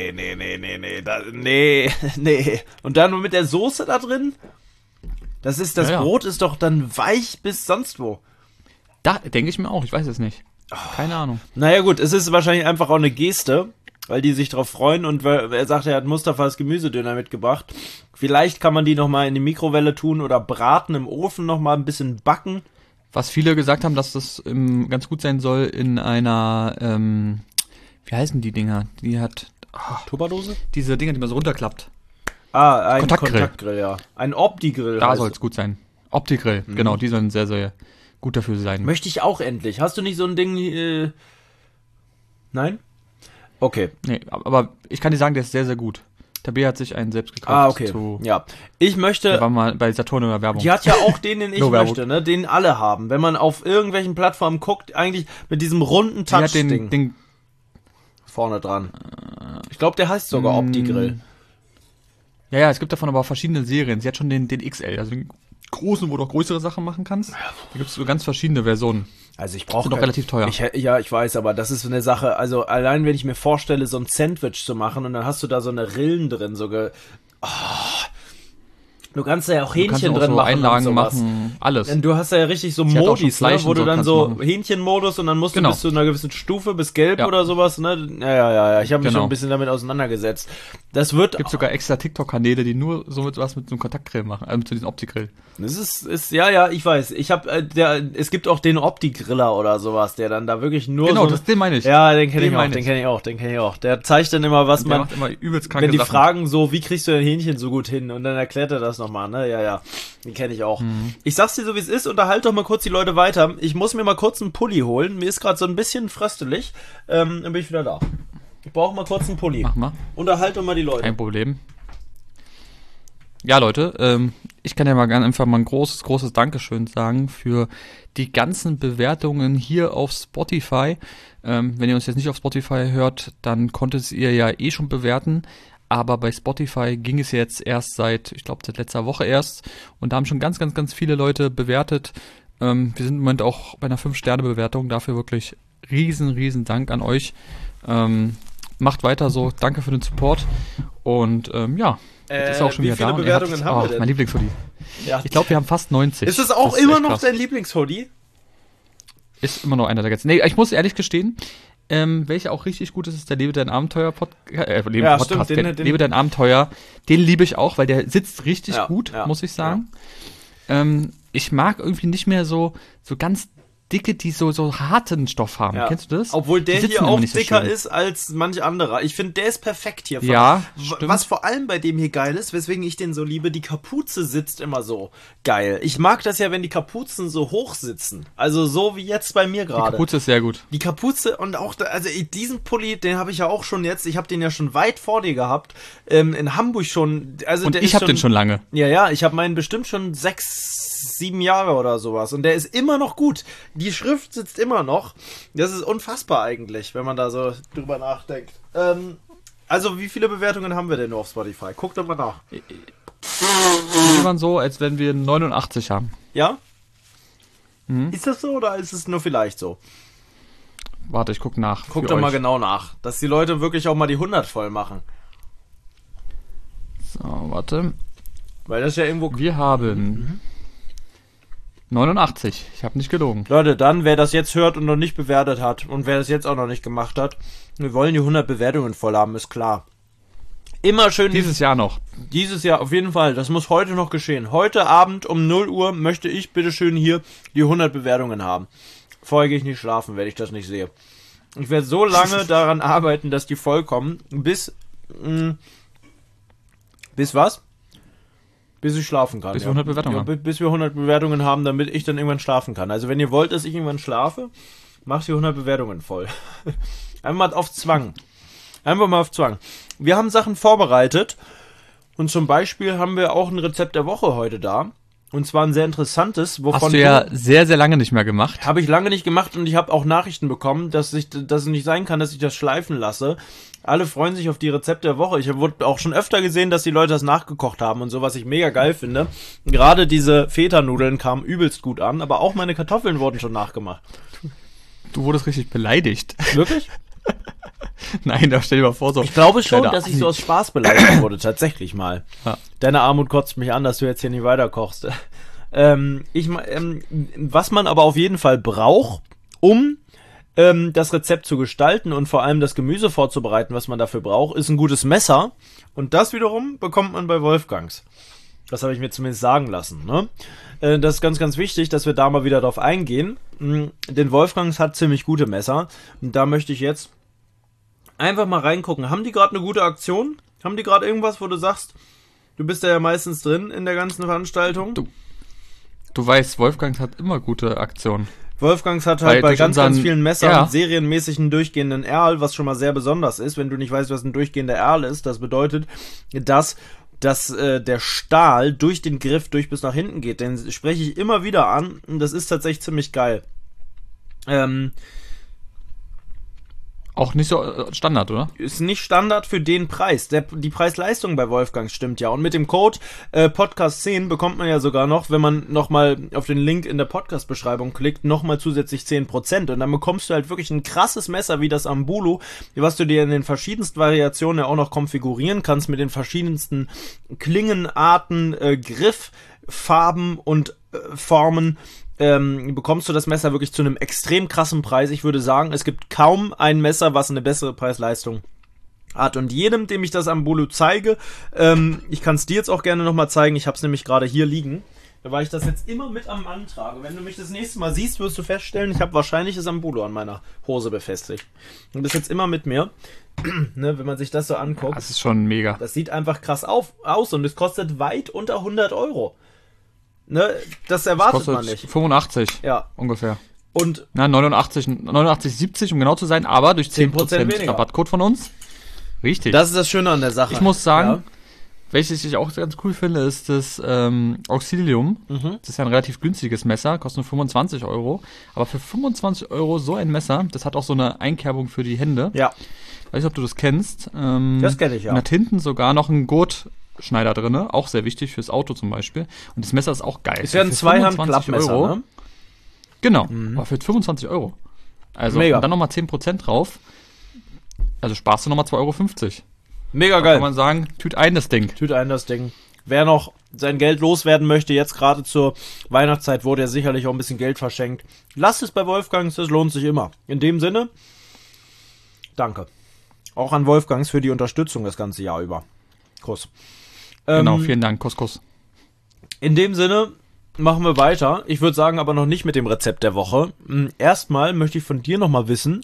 Speaker 1: Nee. Und dann nur mit der Soße da drin? Das Brot ist doch dann weich bis sonst wo.
Speaker 2: Da denke ich mir auch, ich weiß es nicht. Keine Ahnung.
Speaker 1: Naja gut, es ist wahrscheinlich einfach auch eine Geste, weil die sich drauf freuen und er sagt, er hat Mustafas Gemüsedöner mitgebracht. Vielleicht kann man die nochmal in die Mikrowelle tun oder braten im Ofen nochmal ein bisschen backen.
Speaker 2: Was viele gesagt haben, dass das ganz gut sein soll in einer, wie heißen die Dinger? Die hat...
Speaker 1: Tupperdose?
Speaker 2: Diese Dinger, die man so runterklappt.
Speaker 1: Ein Kontaktgrill, ja. Ein Opti-Grill.
Speaker 2: Da soll es gut sein. Opti-Grill, genau, die sollen sehr, sehr gut dafür sein.
Speaker 1: Möchte ich auch endlich. Hast du nicht so ein Ding, Nein? Okay.
Speaker 2: Nee, aber ich kann dir sagen, der ist sehr, sehr gut. Tabea hat sich einen selbst gekauft.
Speaker 1: Ah, okay. Ja. Ich möchte...
Speaker 2: Der war mal bei Saturn in der Werbung.
Speaker 1: Die hat ja auch den ich möchte, ne? Den alle haben. Wenn man auf irgendwelchen Plattformen guckt, eigentlich mit diesem runden Touch-Ding.
Speaker 2: Den
Speaker 1: vorne dran. Ich glaube, der heißt sogar Opti-Grill.
Speaker 2: Ja, es gibt davon aber auch verschiedene Serien. Sie hat schon den XL, also den großen, wo du auch größere Sachen machen kannst. Da gibt es so ganz verschiedene Versionen.
Speaker 1: Also ich brauche
Speaker 2: doch relativ teuer.
Speaker 1: Ich weiß, aber das ist eine Sache, also allein wenn ich mir vorstelle, so ein Sandwich zu machen und dann hast du da so eine Rillen drin, du kannst da ja auch Hähnchen drin
Speaker 2: so
Speaker 1: machen.
Speaker 2: Einlagen machen, alles.
Speaker 1: Du hast ja richtig so Modis, ne, wo du dann so Hähnchenmodus und dann musst du bis zu einer gewissen Stufe, bis gelb oder sowas, ne? Ja. Ich habe mich schon ein bisschen damit auseinandergesetzt. Das wird...
Speaker 2: Gibt sogar extra TikTok-Kanäle, die nur so mit so einem Kontaktgrill machen, mit diesem Opti-Grill.
Speaker 1: Das ist ja, ich weiß. Es gibt auch den Opti-Griller oder sowas, der dann da wirklich nur
Speaker 2: Genau, den meine ich.
Speaker 1: Ja, den kenne ich auch. Der zeigt dann immer, was man...
Speaker 2: macht immer übelst kranke
Speaker 1: wenn die
Speaker 2: Sachen.
Speaker 1: Fragen so, wie kriegst du dein Hähnchen so gut hin? Und dann erklärt er das nochmal, ne? Ja. Den kenne ich auch. Ich sag's dir so, wie es ist, unterhalte doch mal kurz die Leute weiter. Ich muss mir mal kurz einen Pulli holen. Mir ist gerade so ein bisschen fröstelig. Dann bin ich wieder da. Ich brauche mal kurz einen Pulli.
Speaker 2: Mach mal.
Speaker 1: Unterhalte doch mal die Leute.
Speaker 2: Kein Problem. Ja, Leute, ich kann ja mal einfach mal ein großes Dankeschön sagen für die ganzen Bewertungen hier auf Spotify. Wenn ihr uns jetzt nicht auf Spotify hört, dann konntet ihr ja schon bewerten. Aber bei Spotify ging es jetzt erst seit letzter Woche erst. Und da haben schon ganz viele Leute bewertet. Wir sind im Moment auch bei einer 5-Sterne-Bewertung. Dafür wirklich riesen Dank an euch. Macht weiter so. Danke für den Support. Und jetzt ist auch schon wieder da.
Speaker 1: Wie viele Bewertungen haben wir denn?
Speaker 2: Mein Lieblingshoodie.
Speaker 1: Ja.
Speaker 2: Ich glaube, wir haben fast 90.
Speaker 1: Ist es auch immer noch dein Lieblingshoodie?
Speaker 2: Ist immer noch einer der ganzen. Nee, ich muss ehrlich gestehen, welcher auch richtig gut ist der Lebe dein Abenteuer Podcast. Lebe dein Abenteuer. Den liebe ich auch, weil der sitzt richtig gut, muss ich sagen. Ja. Ich mag irgendwie nicht mehr so ganz dicke, die so harten Stoff haben. Ja. Kennst du das?
Speaker 1: Obwohl der hier auch dicker ist als manch anderer. Ich finde, der ist perfekt hier.
Speaker 2: Ja,
Speaker 1: was vor allem bei dem hier geil ist, weswegen ich den so liebe, die Kapuze sitzt immer so geil. Ich mag das ja, wenn die Kapuzen so hoch sitzen. Also so wie jetzt bei mir gerade.
Speaker 2: Die Kapuze ist sehr gut.
Speaker 1: Die Kapuze und auch, diesen Pulli, den habe ich ja auch schon jetzt, ich habe den ja schon weit vor dir gehabt, in Hamburg schon. Also
Speaker 2: und ich habe den schon lange.
Speaker 1: Ja, ich habe meinen bestimmt schon 6-7 Jahre oder sowas und der ist immer noch gut. Die Schrift sitzt immer noch. Das ist unfassbar eigentlich, wenn man da so drüber nachdenkt. Also wie viele Bewertungen haben wir denn nur auf Spotify? Guckt doch mal nach.
Speaker 2: Die waren so, als wenn wir 89 haben.
Speaker 1: Ja? Ist das so oder ist es nur vielleicht so?
Speaker 2: Warte, ich guck nach.
Speaker 1: Guck doch mal genau nach, dass die Leute wirklich auch mal die 100 voll machen.
Speaker 2: So, warte.
Speaker 1: Weil das ja irgendwo...
Speaker 2: Wir haben 89. Ich habe nicht gelogen.
Speaker 1: Leute, dann, wer das jetzt hört und noch nicht bewertet hat und wer das jetzt auch noch nicht gemacht hat, wir wollen die 100 Bewertungen voll haben, ist klar. Immer schön...
Speaker 2: Dieses Jahr noch.
Speaker 1: Dieses Jahr, auf jeden Fall. Das muss heute noch geschehen. Heute Abend um 0 Uhr möchte ich bitteschön hier die 100 Bewertungen haben. Vorher gehe ich nicht schlafen, wenn ich das nicht sehe. Ich werde so lange daran arbeiten, dass die vollkommen, bis was? Bis ich schlafen kann.
Speaker 2: Bis wir 100 Bewertungen haben.
Speaker 1: Bis wir 100 Bewertungen haben, damit ich dann irgendwann schlafen kann. Also wenn ihr wollt, dass ich irgendwann schlafe, macht die 100 Bewertungen voll. Einfach mal auf Zwang. Wir haben Sachen vorbereitet und zum Beispiel haben wir auch ein Rezept der Woche heute da. Und zwar ein sehr interessantes, wovon...
Speaker 2: Hast du ja sehr, sehr lange nicht mehr gemacht.
Speaker 1: Habe ich lange nicht gemacht und ich habe auch Nachrichten bekommen, dass es nicht sein kann, dass ich das schleifen lasse. Alle freuen sich auf die Rezepte der Woche. Ich wurde auch schon öfter gesehen, dass die Leute das nachgekocht haben und so, was ich mega geil finde. Gerade diese Feta-Nudeln kamen übelst gut an, aber auch meine Kartoffeln wurden schon nachgemacht.
Speaker 2: Du wurdest richtig beleidigt.
Speaker 1: Wirklich?
Speaker 2: Nein, da stell dir mal vor, so...
Speaker 1: Ich glaube schon, dass ich so aus Spaß beleidigt wurde, tatsächlich mal.
Speaker 2: Ja.
Speaker 1: Deine Armut kotzt mich an, dass du jetzt hier nicht weiterkochst. Was man aber auf jeden Fall braucht, um das Rezept zu gestalten und vor allem das Gemüse vorzubereiten, was man dafür braucht, ist ein gutes Messer. Und das wiederum bekommt man bei Wolfgangs. Das habe ich mir zumindest sagen lassen. Ne? Das ist ganz wichtig, dass wir da mal wieder drauf eingehen. Denn Wolfgangs hat ziemlich gute Messer. Und da möchte ich jetzt einfach mal reingucken. Haben die gerade eine gute Aktion? Haben die gerade irgendwas, wo du sagst, du bist ja meistens drin in der ganzen Veranstaltung?
Speaker 2: Du weißt, Wolfgangs hat immer gute Aktionen.
Speaker 1: Wolfgangs hat halt bei ganz vielen Messern serienmäßig einen durchgehenden Erl, was schon mal sehr besonders ist. Wenn du nicht weißt, was ein durchgehender Erl ist, das bedeutet, dass der Stahl durch den Griff bis nach hinten geht. Den spreche ich immer wieder an und das ist tatsächlich ziemlich geil.
Speaker 2: Auch nicht so Standard, oder?
Speaker 1: Ist nicht Standard für den Preis. Die Preis-Leistung bei Wolfgang stimmt ja. Und mit dem Code Podcast10 bekommt man ja sogar noch, wenn man nochmal auf den Link in der Podcast-Beschreibung klickt, nochmal zusätzlich 10%. Und dann bekommst du halt wirklich ein krasses Messer wie das Ambulu, was du dir in den verschiedensten Variationen ja auch noch konfigurieren kannst, mit den verschiedensten Klingenarten, Grifffarben und Formen. Bekommst du das Messer wirklich zu einem extrem krassen Preis. Ich würde sagen, es gibt kaum ein Messer, was eine bessere Preis-Leistung hat. Und jedem, dem ich das Ambulu zeige, ich kann es dir jetzt auch gerne nochmal zeigen, ich habe es nämlich gerade hier liegen, weil ich das jetzt immer mit am Mann trage. Wenn du mich das nächste Mal siehst, wirst du feststellen, ich habe wahrscheinlich das Ambulu an meiner Hose befestigt. Und das ist jetzt immer mit mir, ne, wenn man sich das so anguckt.
Speaker 2: Das ist schon mega.
Speaker 1: Das sieht einfach krass aus und es kostet weit unter 100 €. Ne, das erwartet man nicht.
Speaker 2: 85 ungefähr.
Speaker 1: Und
Speaker 2: 89,70 um genau zu sein, aber durch 10% Rabattcode von uns. Richtig.
Speaker 1: Das ist das Schöne an der Sache.
Speaker 2: Ich muss sagen, welches ich auch ganz cool finde, ist das Auxilium. Das ist ja ein relativ günstiges Messer, kostet nur 25 €. Aber für 25 € so ein Messer, das hat auch so eine Einkerbung für die Hände.
Speaker 1: Ja.
Speaker 2: Ich weiß nicht, ob du das kennst.
Speaker 1: Das kenne ich, ja.
Speaker 2: Und hat hinten sogar noch einen Gurtschneider drin, auch sehr wichtig fürs Auto zum Beispiel. Und das Messer ist auch geil.
Speaker 1: Ist ja ein Zweihand-Klappmesser, ne?
Speaker 2: Genau, aber für 25 €. Also
Speaker 1: mega.
Speaker 2: Und dann nochmal 10% drauf. Also sparst du nochmal 2,50 €.
Speaker 1: Mega
Speaker 2: da
Speaker 1: geil.
Speaker 2: Kann man sagen, tüt ein das Ding.
Speaker 1: Wer noch sein Geld loswerden möchte, jetzt gerade zur Weihnachtszeit, wo der sicherlich auch ein bisschen Geld verschenkt, lasst es bei Wolfgangs, das lohnt sich immer. In dem Sinne, danke. Auch an Wolfgangs für die Unterstützung das ganze Jahr über. Kuss.
Speaker 2: Genau, vielen Dank, Kuss.
Speaker 1: In dem Sinne machen wir weiter. Ich würde sagen, aber noch nicht mit dem Rezept der Woche. Erstmal möchte ich von dir nochmal wissen,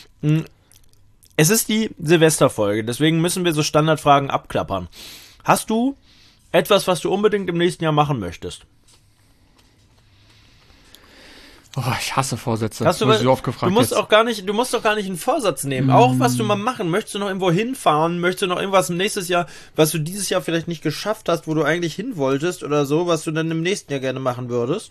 Speaker 1: es ist die Silvesterfolge, deswegen müssen wir so Standardfragen abklappern. Hast du etwas, was du unbedingt im nächsten Jahr machen möchtest?
Speaker 2: Oh, ich hasse Vorsätze.
Speaker 1: Hast du so oft gefragt? Du musst doch gar nicht einen Vorsatz nehmen. Auch was du mal machen. Möchtest du noch irgendwo hinfahren? Möchtest du noch irgendwas im nächsten Jahr, was du dieses Jahr vielleicht nicht geschafft hast, wo du eigentlich hin wolltest oder so, was du dann im nächsten Jahr gerne machen würdest?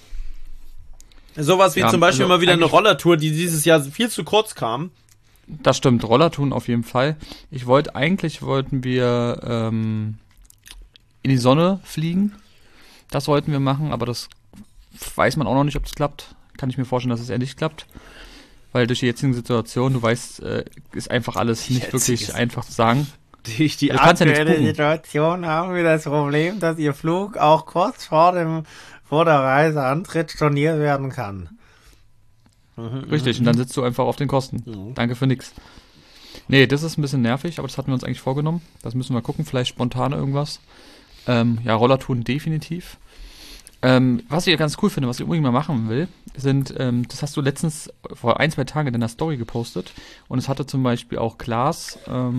Speaker 1: Sowas wie zum Beispiel mal wieder eine Rollertour, die dieses Jahr viel zu kurz kam.
Speaker 2: Das stimmt, Rollertouren auf jeden Fall. Wollten wir in die Sonne fliegen. Das wollten wir machen, aber das weiß man auch noch nicht, ob es klappt. Kann ich mir vorstellen, dass es eher nicht klappt. Weil durch die jetzigen Situation, du weißt, ist einfach alles nicht wirklich einfach zu sagen.
Speaker 1: Die aktuelle Situation haben wir das Problem, dass Ihr Flug auch kurz vor der Reiseantritt storniert werden kann.
Speaker 2: Richtig, und dann sitzt du einfach auf den Kosten. Danke für nix. Nee, das ist ein bisschen nervig, aber das hatten wir uns eigentlich vorgenommen. Das müssen wir gucken, vielleicht spontan irgendwas. Rollertouren definitiv. Was ich ganz cool finde, was ich unbedingt mal machen will, sind, das hast du letztens vor 1-2 Tagen in deiner Story gepostet und es hatte zum Beispiel auch Klaas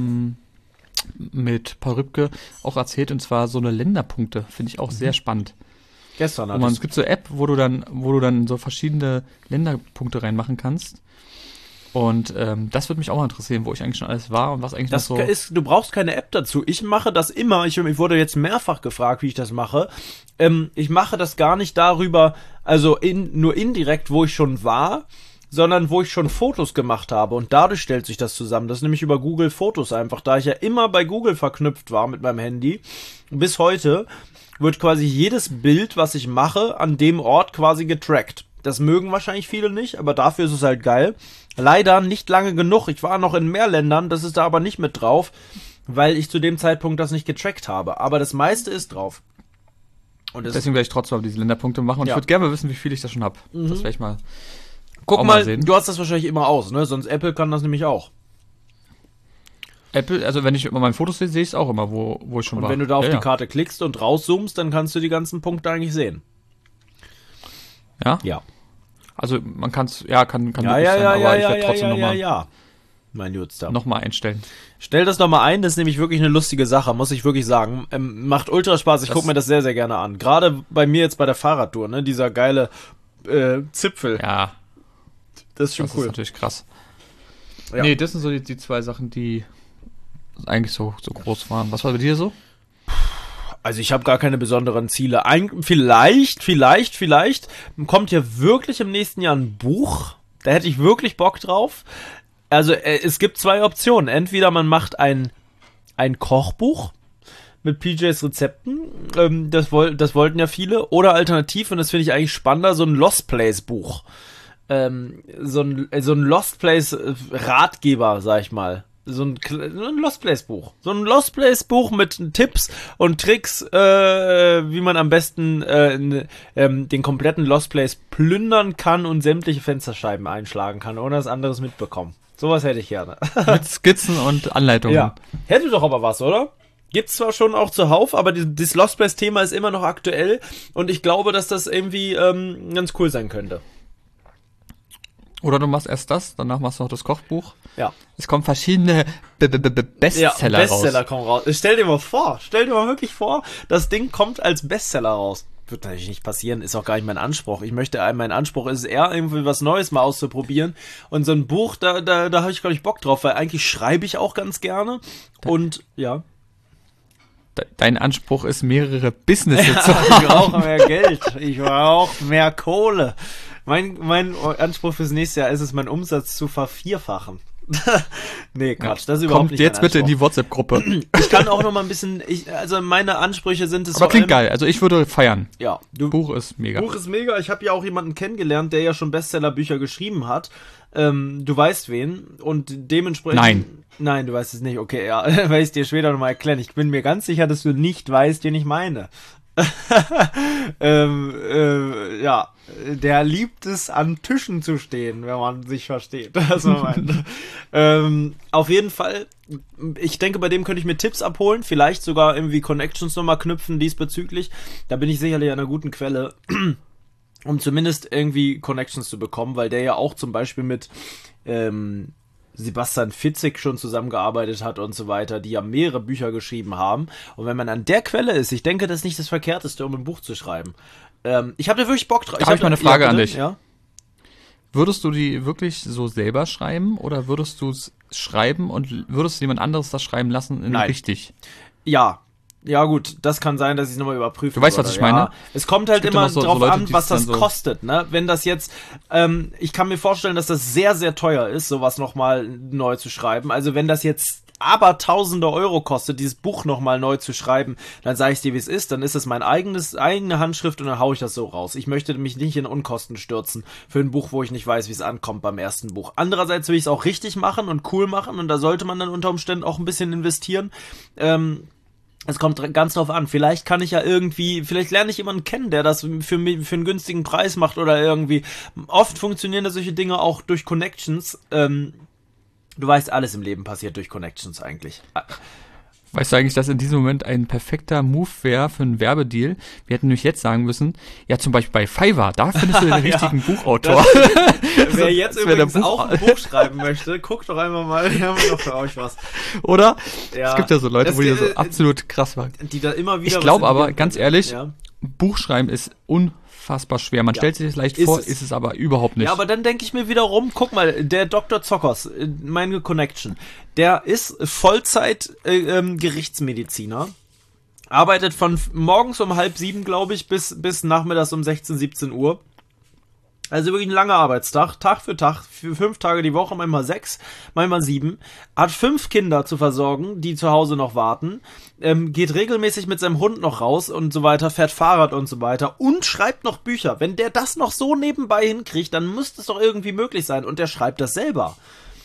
Speaker 2: mit Paul Rübke auch erzählt, und zwar so eine Länderpunkte, finde ich auch sehr spannend.
Speaker 1: Gestern
Speaker 2: hatte es gibt so eine App, wo du dann so verschiedene Länderpunkte reinmachen kannst. Und das würde mich auch mal interessieren, wo ich eigentlich schon alles war und was eigentlich
Speaker 1: das
Speaker 2: noch so...
Speaker 1: Du brauchst keine App dazu. Ich mache das immer. Ich wurde jetzt mehrfach gefragt, wie ich das mache. Ich mache das gar nicht darüber, also nur indirekt, wo ich schon war, sondern wo ich schon Fotos gemacht habe. Und dadurch stellt sich das zusammen. Das ist nämlich über Google Fotos einfach. Da ich ja immer bei Google verknüpft war mit meinem Handy, bis heute wird quasi jedes Bild, was ich mache, an dem Ort quasi getrackt. Das mögen wahrscheinlich viele nicht, aber dafür ist es halt geil. Leider nicht lange genug. Ich war noch in mehr Ländern, das ist da aber nicht mit drauf, weil ich zu dem Zeitpunkt das nicht getrackt habe. Aber das meiste ist drauf.
Speaker 2: Und deswegen werde ich trotzdem diese Länderpunkte machen. Und ich würde gerne mal wissen, wie viel ich da schon habe. Das werde ich mal
Speaker 1: Guck mal sehen. Du hast das wahrscheinlich immer aus, ne? Sonst Apple kann das nämlich auch.
Speaker 2: Apple, also wenn ich immer meine Fotos sehe, sehe ich es auch immer, wo ich schon war.
Speaker 1: Und wenn du da auf die Karte klickst und rauszoomst, dann kannst du die ganzen Punkte eigentlich sehen.
Speaker 2: Ja?
Speaker 1: Ja.
Speaker 2: Also man kann es, kann möglich sein, aber ich werde trotzdem nochmal
Speaker 1: mein Jutster.
Speaker 2: Nochmal einstellen.
Speaker 1: Stell das nochmal ein, das ist nämlich wirklich eine lustige Sache, muss ich wirklich sagen. Macht ultra Spaß, ich gucke mir das sehr, sehr gerne an. Gerade bei mir jetzt bei der Fahrradtour, ne, dieser geile Zipfel.
Speaker 2: Ja.
Speaker 1: Das ist schon cool.
Speaker 2: Das ist natürlich krass. Ja. Nee, das sind so die zwei Sachen, die eigentlich so groß waren. Was war bei dir so?
Speaker 1: Also ich habe gar keine besonderen Ziele. Vielleicht kommt ja wirklich im nächsten Jahr ein Buch. Da hätte ich wirklich Bock drauf. Also es gibt 2 Optionen. Entweder man macht ein Kochbuch mit PJs Rezepten. Das wollten ja viele. Oder alternativ, und das finde ich eigentlich spannender, so ein Lost Place Buch. So ein Lost Place Ratgeber, sag ich mal. So ein Lost Place Buch. So ein Lost Place Buch mit Tipps und Tricks, wie man am besten den kompletten Lost Place plündern kann und sämtliche Fensterscheiben einschlagen kann, ohne dass anderes mitbekommen. Sowas hätte ich gerne.
Speaker 2: Mit Skizzen und Anleitungen.
Speaker 1: Ja. Hätte doch aber was, oder? Gibt's zwar schon auch zuhauf, aber das Lost Place Thema ist immer noch aktuell und ich glaube, dass das irgendwie ganz cool sein könnte.
Speaker 2: Oder du machst erst das, danach machst du noch das Kochbuch.
Speaker 1: Ja.
Speaker 2: Es kommen verschiedene Bestseller raus.
Speaker 1: Bestseller kommen raus. Stell dir mal wirklich vor, das Ding kommt als Bestseller raus. Wird natürlich nicht passieren, ist auch gar nicht mein Anspruch. Mein Anspruch ist eher, irgendwie was Neues mal auszuprobieren. Und so ein Buch, da habe ich, glaube ich, Bock drauf, weil eigentlich schreibe ich auch ganz gerne. Und, ja.
Speaker 2: Dein Anspruch ist, mehrere Businesses zu haben.
Speaker 1: Ich brauche mehr Geld. Ich brauche mehr Kohle. Mein Anspruch fürs nächste Jahr ist es, meinen Umsatz zu vervierfachen. Nee, Quatsch, das ist überhaupt
Speaker 2: Kommt
Speaker 1: nicht
Speaker 2: jetzt bitte in die WhatsApp-Gruppe.
Speaker 1: Ich kann auch noch mal ein bisschen, also meine Ansprüche sind es.
Speaker 2: Aber klingt geil, also ich würde feiern.
Speaker 1: Ja.
Speaker 2: Buch ist mega.
Speaker 1: Ich habe ja auch jemanden kennengelernt, der ja schon Bestsellerbücher geschrieben hat. Du weißt wen und dementsprechend... Nein, du weißt es nicht. Okay, ja, weil ich es dir später nochmal erklären. Ich bin mir ganz sicher, dass du nicht weißt, wen ich meine. Ja, der liebt es, an Tischen zu stehen, wenn man sich versteht. Das man meint. Auf jeden Fall, ich denke, bei dem könnte ich mir Tipps abholen, vielleicht sogar irgendwie Connections nochmal knüpfen diesbezüglich. Da bin ich sicherlich an einer guten Quelle, um zumindest irgendwie Connections zu bekommen, weil der ja auch zum Beispiel mit Sebastian Fitzek schon zusammengearbeitet hat und so weiter, die ja mehrere Bücher geschrieben haben. Und wenn man an der Quelle ist, ich denke, das ist nicht das Verkehrteste, um ein Buch zu schreiben. Ich habe da wirklich Bock drauf.
Speaker 2: Da habe ich mal eine Frage an dich.
Speaker 1: Ja?
Speaker 2: Würdest du die wirklich so selber schreiben oder würdest du es schreiben und würdest du jemand anderes das schreiben lassen in richtig?
Speaker 1: Ja. Ja gut, das kann sein, dass ich es nochmal überprüfe.
Speaker 2: Du weißt, was ich meine?
Speaker 1: Ja. Es kommt halt immer drauf an, was das kostet, ne? Wenn das jetzt, ich kann mir vorstellen, dass das sehr, sehr teuer ist, sowas nochmal neu zu schreiben. Also wenn das jetzt aber tausende Euro kostet, dieses Buch nochmal neu zu schreiben, dann sage ich dir, wie es ist, dann ist es mein eigene Handschrift und dann haue ich das so raus. Ich möchte mich nicht in Unkosten stürzen für ein Buch, wo ich nicht weiß, wie es ankommt beim ersten Buch. Andererseits will ich es auch richtig machen und cool machen und da sollte man dann unter Umständen auch ein bisschen investieren. Es kommt ganz drauf an. Vielleicht kann ich ja vielleicht lerne ich jemanden kennen, der das für einen günstigen Preis macht oder irgendwie. Oft funktionieren da solche Dinge auch durch Connections. Du weißt, alles im Leben passiert durch Connections eigentlich.
Speaker 2: Weißt du eigentlich, dass in diesem Moment ein perfekter Move wäre für einen Werbedeal? Wir hätten nämlich jetzt sagen müssen, ja zum Beispiel bei Fiverr, da findest du den richtigen Buchautor.
Speaker 1: Wer jetzt übrigens auch ein Buch schreiben möchte, guckt doch einmal mal, wir haben noch für euch was.
Speaker 2: Oder? Ja. Es gibt ja so Leute, wo die so absolut krass waren.
Speaker 1: Die da immer wieder.
Speaker 2: Ich glaube aber, ganz ehrlich, Buchschreiben ist unfassbar schwer. Man stellt sich das leicht vor, ist es aber überhaupt nicht.
Speaker 1: Ja, aber dann denke ich mir wiederum, guck mal, der Dr. Zockers, meine Connection, der ist Vollzeit Gerichtsmediziner, arbeitet von morgens um 6:30, glaube ich, bis nachmittags um 16, 17 Uhr. Also wirklich ein langer Arbeitstag, Tag für Tag, für 5 Tage die Woche, manchmal 6, manchmal 7. Hat 5 Kinder zu versorgen, die zu Hause noch warten. Geht regelmäßig mit seinem Hund noch raus und so weiter, fährt Fahrrad und so weiter und schreibt noch Bücher. Wenn der das noch so nebenbei hinkriegt, dann müsste es doch irgendwie möglich sein. Und der schreibt das selber.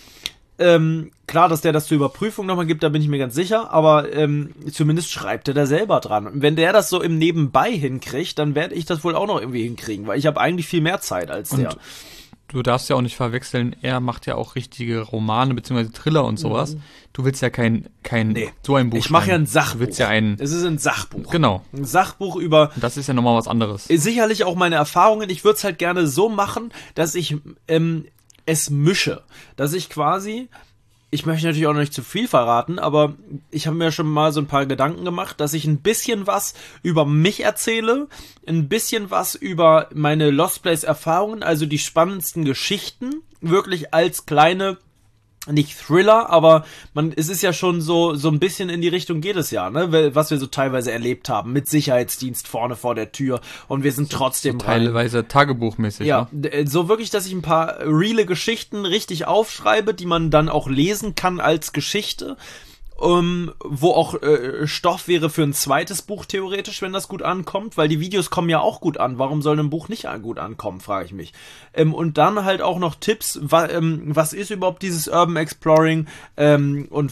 Speaker 1: Klar, dass der das zur Überprüfung nochmal gibt, da bin ich mir ganz sicher, aber zumindest schreibt er da selber dran. Und wenn der das so im Nebenbei hinkriegt, dann werde ich das wohl auch noch irgendwie hinkriegen, weil ich habe eigentlich viel mehr Zeit als der.
Speaker 2: Du darfst ja auch nicht verwechseln, er macht ja auch richtige Romane bzw. Thriller und sowas. Du willst ja kein so ein Buch
Speaker 1: Ich mache ja ein Sachbuch.
Speaker 2: Du willst ja
Speaker 1: es ist ein Sachbuch.
Speaker 2: Genau.
Speaker 1: Ein Sachbuch über...
Speaker 2: Das ist ja nochmal was anderes.
Speaker 1: Sicherlich auch meine Erfahrungen. Ich würde es halt gerne so machen, dass ich es mische. Dass ich quasi ich möchte natürlich auch noch nicht zu viel verraten, aber ich habe mir schon mal so ein paar Gedanken gemacht, dass ich ein bisschen was über mich erzähle, ein bisschen was über meine Lost Place Erfahrungen, also die spannendsten Geschichten, wirklich als kleine, nicht Thriller, aber es ist ja schon so ein bisschen in die Richtung geht es ja, ne, was wir so teilweise erlebt haben, mit Sicherheitsdienst vorne vor der Tür und wir sind trotzdem
Speaker 2: so teilweise tagebuchmäßig.
Speaker 1: Ja, ne? So wirklich, dass ich ein paar reale Geschichten richtig aufschreibe, die man dann auch lesen kann als Geschichte, wo auch Stoff wäre für ein zweites Buch theoretisch, wenn das gut ankommt, weil die Videos kommen ja auch gut an. Warum soll ein Buch nicht gut ankommen, frage ich mich. Und dann halt auch noch Tipps, was ist überhaupt dieses Urban Exploring und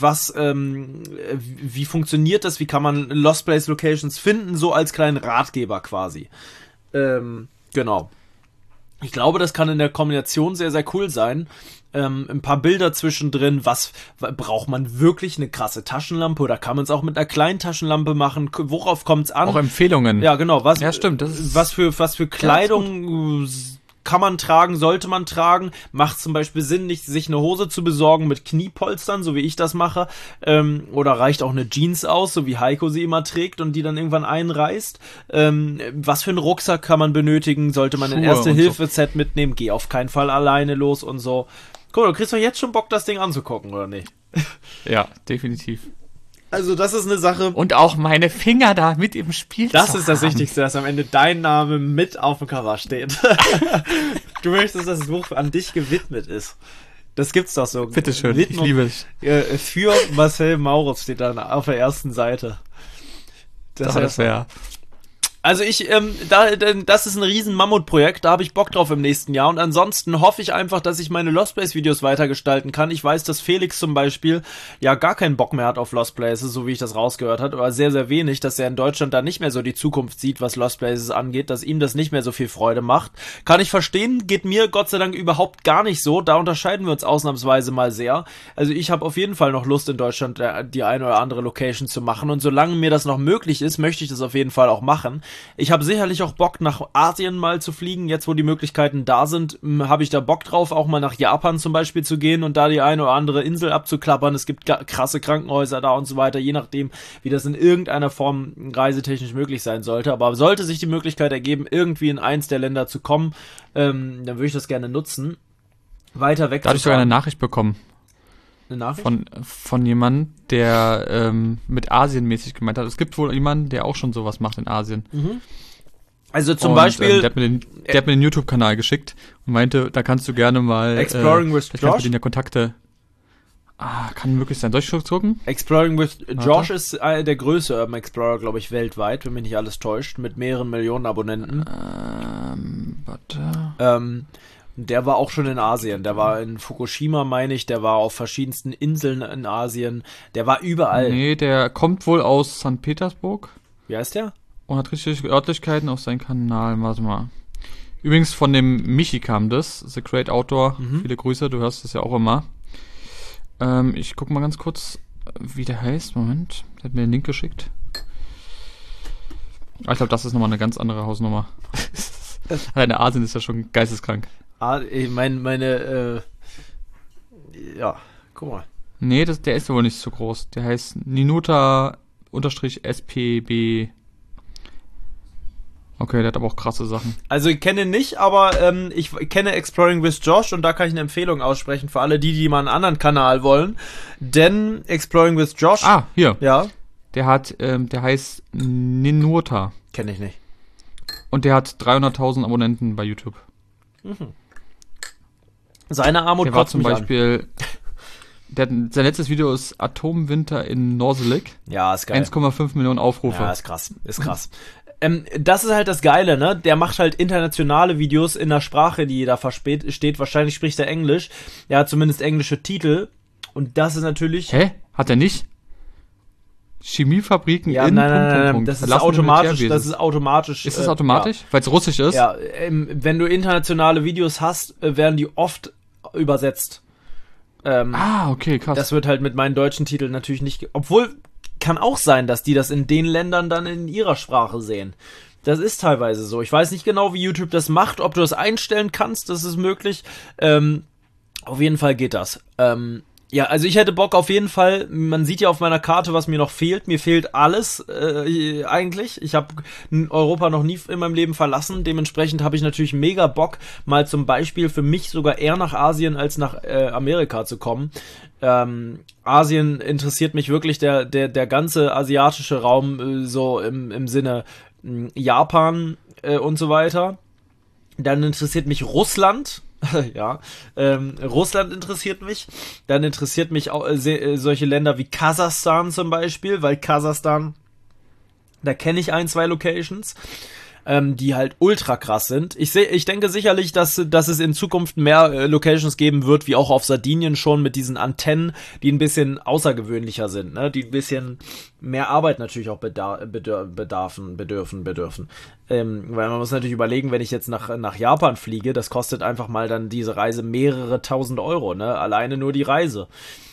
Speaker 1: wie funktioniert das, wie kann man Lost Place Locations finden, so als kleinen Ratgeber quasi. Genau. Ich glaube, das kann in der Kombination sehr, sehr cool sein. Ein paar Bilder zwischendrin, braucht man wirklich eine krasse Taschenlampe oder kann man es auch mit einer kleinen Taschenlampe machen? Worauf kommt es an?
Speaker 2: Auch Empfehlungen.
Speaker 1: Ja, genau.
Speaker 2: Ja, stimmt.
Speaker 1: Was für Kleidung kann man tragen, sollte man tragen? Macht zum Beispiel Sinn, sich eine Hose zu besorgen mit Kniepolstern, so wie ich das mache, oder reicht auch eine Jeans aus, so wie Heiko sie immer trägt und die dann irgendwann einreißt? Was für einen Rucksack kann man benötigen? Sollte man ein Erste-Hilfe-Set mitnehmen? Geh auf keinen Fall alleine los und so. Guck mal, du kriegst doch jetzt schon Bock, das Ding anzugucken, oder nicht?
Speaker 2: Ja, definitiv.
Speaker 1: Also das ist eine Sache.
Speaker 2: Und auch meine Finger da mit im Spiel.
Speaker 1: Das ist das Wichtigste, dass am Ende dein Name mit auf dem Cover steht. Du möchtest, dass das Buch an dich gewidmet ist. Das gibt's doch so.
Speaker 2: Bitteschön, ich liebe es.
Speaker 1: Für Marcel Maurus steht dann auf der ersten Seite.
Speaker 2: Das wäre...
Speaker 1: Also das ist ein riesen Mammutprojekt, da habe ich Bock drauf im nächsten Jahr und ansonsten hoffe ich einfach, dass ich meine Lost Place Videos weitergestalten kann. Ich weiß, dass Felix zum Beispiel ja gar keinen Bock mehr hat auf Lost Places, so wie ich das rausgehört habe, aber sehr, sehr wenig, dass er in Deutschland da nicht mehr so die Zukunft sieht, was Lost Places angeht, dass ihm das nicht mehr so viel Freude macht. Kann ich verstehen, geht mir Gott sei Dank überhaupt gar nicht so, da unterscheiden wir uns ausnahmsweise mal sehr. Also ich habe auf jeden Fall noch Lust in Deutschland die eine oder andere Location zu machen und solange mir das noch möglich ist, möchte ich das auf jeden Fall auch machen. Ich habe sicherlich auch Bock, nach Asien mal zu fliegen. Jetzt, wo die Möglichkeiten da sind, habe ich da Bock drauf, auch mal nach Japan zum Beispiel zu gehen und da die eine oder andere Insel abzuklappern. Es gibt krasse Krankenhäuser da und so weiter, je nachdem, wie das in irgendeiner Form reisetechnisch möglich sein sollte. Aber sollte sich die Möglichkeit ergeben, irgendwie in eins der Länder zu kommen, dann würde ich das gerne nutzen. Weiter weg.
Speaker 2: Da habe ich sogar eine Nachricht bekommen.
Speaker 1: Eine Nachricht?
Speaker 2: Von jemandem, der mit Asien mäßig gemeint hat. Es gibt wohl jemanden, der auch schon sowas macht in Asien.
Speaker 1: Mhm. Also zum Beispiel...
Speaker 2: Der hat mir den YouTube-Kanal geschickt und meinte, da kannst du gerne mal...
Speaker 1: Exploring with Josh?
Speaker 2: Mit denen ja Kontakte... kann möglich sein. Soll ich gucken?
Speaker 1: Exploring with Josh ist der größte Urban Explorer, glaube ich, weltweit, wenn mich nicht alles täuscht, mit mehreren Millionen Abonnenten. Der war auch schon in Asien. Der war in Fukushima, meine ich. Der war auf verschiedensten Inseln in Asien. Der war überall.
Speaker 2: Nee, der kommt wohl aus St. Petersburg.
Speaker 1: Wie heißt der?
Speaker 2: Und hat richtig Örtlichkeiten auf seinem Kanal. Warte mal. Übrigens von dem Michi kam das. The Great Outdoor. Mhm. Viele Grüße, du hörst das ja auch immer. Ich guck mal ganz kurz, wie der heißt. Moment. Der hat mir den Link geschickt. Ich glaube, das ist nochmal eine ganz andere Hausnummer. Alleine Asien ist ja schon geisteskrank.
Speaker 1: Ich meine, ja, guck mal.
Speaker 2: Nee, der ist wohl nicht so groß. Der heißt Ninuta_SPB. Okay, der hat aber auch krasse Sachen.
Speaker 1: Also ich kenne ihn nicht, aber ich kenne Exploring with Josh und da kann ich eine Empfehlung aussprechen für alle, die mal einen anderen Kanal wollen. Denn Exploring with Josh...
Speaker 2: hier.
Speaker 1: Ja.
Speaker 2: Der heißt Ninuta.
Speaker 1: Kenne ich nicht.
Speaker 2: Und der hat 300.000 Abonnenten bei YouTube.
Speaker 1: Mhm. Seine Armut kotzt mich an.
Speaker 2: Sein letztes Video ist Atomwinter in Norselig.
Speaker 1: Ja, ist geil.
Speaker 2: 1,5 Millionen Aufrufe.
Speaker 1: Ja, ist krass. Das ist halt das Geile, ne? Der macht halt internationale Videos in der Sprache, die jeder versteht. Wahrscheinlich spricht er Englisch. Er hat zumindest englische Titel. Und das ist natürlich...
Speaker 2: Hä? Hat er nicht? Chemiefabriken
Speaker 1: ja, nein. Das ist automatisch. Ist es
Speaker 2: automatisch?
Speaker 1: Ja.
Speaker 2: Weil es russisch ist?
Speaker 1: Ja, wenn du internationale Videos hast, werden die oft übersetzt.
Speaker 2: Okay, krass.
Speaker 1: Das wird halt mit meinen deutschen Titeln natürlich nicht... Obwohl, kann auch sein, dass die das in den Ländern dann in ihrer Sprache sehen. Das ist teilweise so. Ich weiß nicht genau, wie YouTube das macht, ob du das einstellen kannst, das ist möglich. Auf jeden Fall geht das. Ja, also ich hätte Bock auf jeden Fall, man sieht ja auf meiner Karte, was mir noch fehlt. Mir fehlt alles eigentlich. Ich habe Europa noch nie in meinem Leben verlassen. Dementsprechend habe ich natürlich mega Bock, mal zum Beispiel für mich sogar eher nach Asien als nach Amerika zu kommen. Asien interessiert mich wirklich, der ganze asiatische Raum, so im Sinne Japan und so weiter. Dann interessiert mich Russland. Ja, Russland interessiert mich. Dann interessiert mich auch solche Länder wie Kasachstan zum Beispiel, weil Kasachstan, da kenne ich 2 Locations, die halt ultra krass sind. Ich denke sicherlich, dass es in Zukunft mehr Locations geben wird, wie auch auf Sardinien schon, mit diesen Antennen, die ein bisschen außergewöhnlicher sind, ne? Die ein bisschen mehr Arbeit natürlich auch bedürfen. Weil man muss natürlich überlegen, wenn ich jetzt nach Japan fliege, das kostet einfach mal dann diese Reise mehrere tausend Euro, ne? Alleine nur die Reise.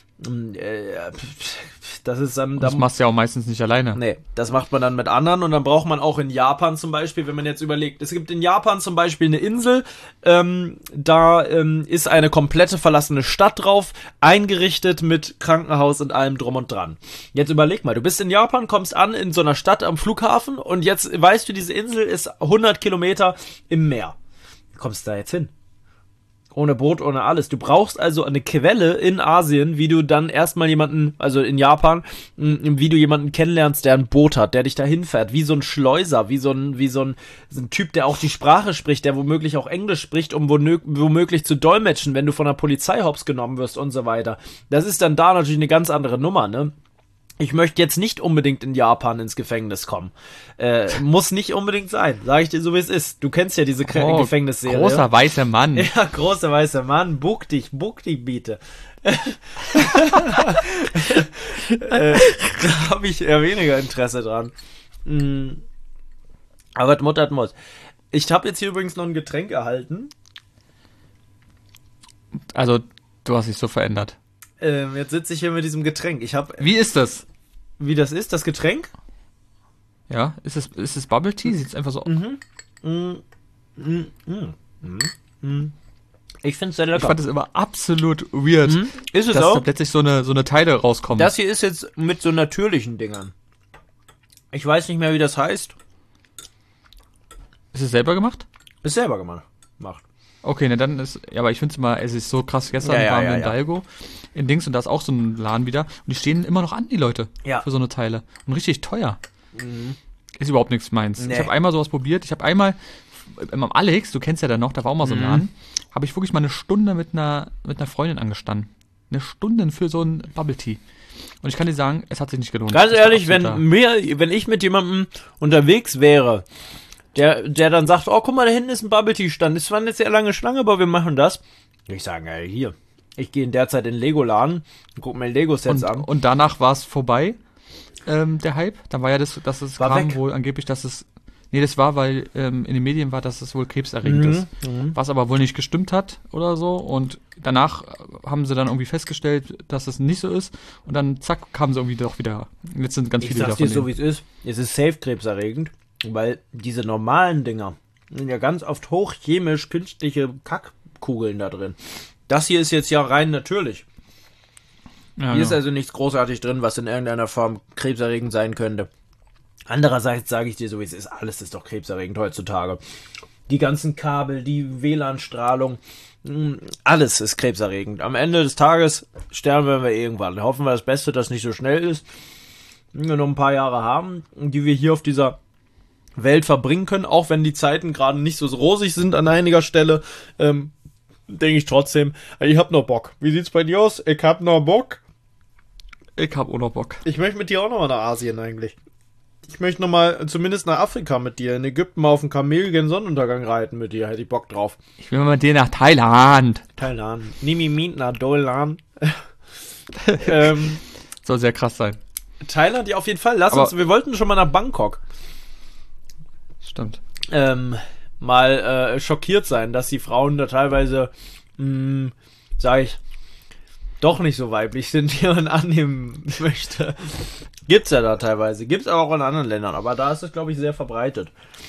Speaker 1: Das ist dann.
Speaker 2: Das machst du ja auch meistens nicht alleine.
Speaker 1: Nee, das macht man dann mit anderen und dann braucht man auch in Japan zum Beispiel, wenn man jetzt überlegt, es gibt in Japan zum Beispiel eine Insel, da ist eine komplette verlassene Stadt drauf, eingerichtet mit Krankenhaus und allem drum und dran. Jetzt überleg mal, du bist in Japan, kommst an in so einer Stadt am Flughafen und jetzt weißt du, diese Insel ist 100 Kilometer im Meer. Wie kommst du da jetzt hin? Ohne Boot, ohne alles. Du brauchst also eine Quelle in Asien, wie du dann erstmal jemanden, also in Japan, wie du jemanden kennenlernst, der ein Boot hat, der dich da hinfährt, wie so ein Schleuser, wie so ein Typ, der auch die Sprache spricht, der womöglich auch Englisch spricht, um womöglich zu dolmetschen, wenn du von der Polizei hops genommen wirst und so weiter. Das ist dann da natürlich eine ganz andere Nummer, ne? Ich möchte jetzt nicht unbedingt in Japan ins Gefängnis kommen. Muss nicht unbedingt sein. Sag ich dir so, wie es ist. Du kennst ja diese Gefängnisserie.
Speaker 2: Großer weißer Mann.
Speaker 1: Ja, großer weißer Mann. Buck dich bitte. Da habe ich eher weniger Interesse dran. Aber Mutter muss. Ich habe jetzt hier übrigens noch ein Getränk erhalten.
Speaker 2: Also, du hast dich so verändert.
Speaker 1: Jetzt sitze ich hier mit diesem Getränk.
Speaker 2: Wie ist das?
Speaker 1: Wie das ist, das Getränk?
Speaker 2: Ja, ist es Bubble Tea? Sieht es einfach so aus?
Speaker 1: Ich finde es sehr lecker.
Speaker 2: Ich fand es immer absolut weird,
Speaker 1: ist es
Speaker 2: dass
Speaker 1: auch?
Speaker 2: da plötzlich so eine Teile rauskommen.
Speaker 1: Das hier ist jetzt mit so natürlichen Dingern. Ich weiß nicht mehr, wie das heißt.
Speaker 2: Ist es selber gemacht?
Speaker 1: Ist selber gemacht.
Speaker 2: Okay, ne, dann ist, ja, aber ich finde es ist so krass, gestern waren wir in Dalgo, in Dings, und da ist auch so ein Laden wieder, und die stehen immer noch an, die Leute, für so eine Teile. Und richtig teuer. Ist überhaupt nichts meins. Nee. Ich habe einmal sowas probiert, am Alex, du kennst ja dann noch, da war auch mal so ein Laden, habe ich wirklich mal eine Stunde mit einer Freundin angestanden. Eine Stunde für so ein Bubble Tea. Und ich kann dir sagen, es hat sich nicht gelohnt.
Speaker 1: Ganz ehrlich, wenn ich mit jemandem unterwegs wäre, der dann sagt, oh, guck mal, da hinten ist ein Bubble-Tea-Stand. Es war eine sehr lange Schlange, aber wir machen das. Ich sage, ey, hier. Ich gehe in der Zeit in den Lego-Laden und gucke mir Lego-Sets an.
Speaker 2: Und danach war es vorbei, der Hype. Dann war ja das kam wohl angeblich, dass es... Nee, das war, weil in den Medien war, dass es wohl krebserregend ist. Was aber wohl nicht gestimmt hat oder so. Und danach haben sie dann irgendwie festgestellt, dass es nicht so ist. Und dann, zack, kamen sie irgendwie doch wieder... Jetzt sind ganz viele davon.
Speaker 1: Ich sag's dir so, wie es ist. Es ist safe krebserregend. Weil diese normalen Dinger sind ja ganz oft hochchemisch künstliche Kackkugeln da drin. Das hier ist jetzt ja rein natürlich. Ja, hier ist also nichts großartig drin, was in irgendeiner Form krebserregend sein könnte. Andererseits sage ich dir so, wie es ist, alles ist doch krebserregend heutzutage. Die ganzen Kabel, die WLAN-Strahlung, alles ist krebserregend. Am Ende des Tages sterben wir irgendwann. Hoffen wir das Beste, dass es nicht so schnell ist. Wenn wir noch ein paar Jahre haben, die wir hier auf dieser Welt verbringen können, auch wenn die Zeiten gerade nicht so rosig sind an einiger Stelle, denke ich trotzdem, ich hab noch Bock. Wie sieht's bei dir aus? Ich hab noch Bock.
Speaker 2: Ich hab auch noch Bock.
Speaker 1: Ich möchte mit dir auch noch mal nach Asien eigentlich. Ich möchte noch mal zumindest nach Afrika mit dir, in Ägypten mal auf dem Kamel gen Sonnenuntergang reiten mit dir, hätte ich Bock drauf.
Speaker 2: Ich will mal mit dir nach Thailand.
Speaker 1: Nimi mit nach Dolan.
Speaker 2: Soll sehr krass sein.
Speaker 1: Thailand, ja, auf jeden Fall. Wir wollten schon mal nach Bangkok.
Speaker 2: Stimmt.
Speaker 1: Mal schockiert sein, dass die Frauen da teilweise, sag ich, doch nicht so weiblich sind, wie man annehmen möchte. Gibt's ja da teilweise. Gibt's aber auch in anderen Ländern. Aber da ist es, glaube ich, sehr verbreitet.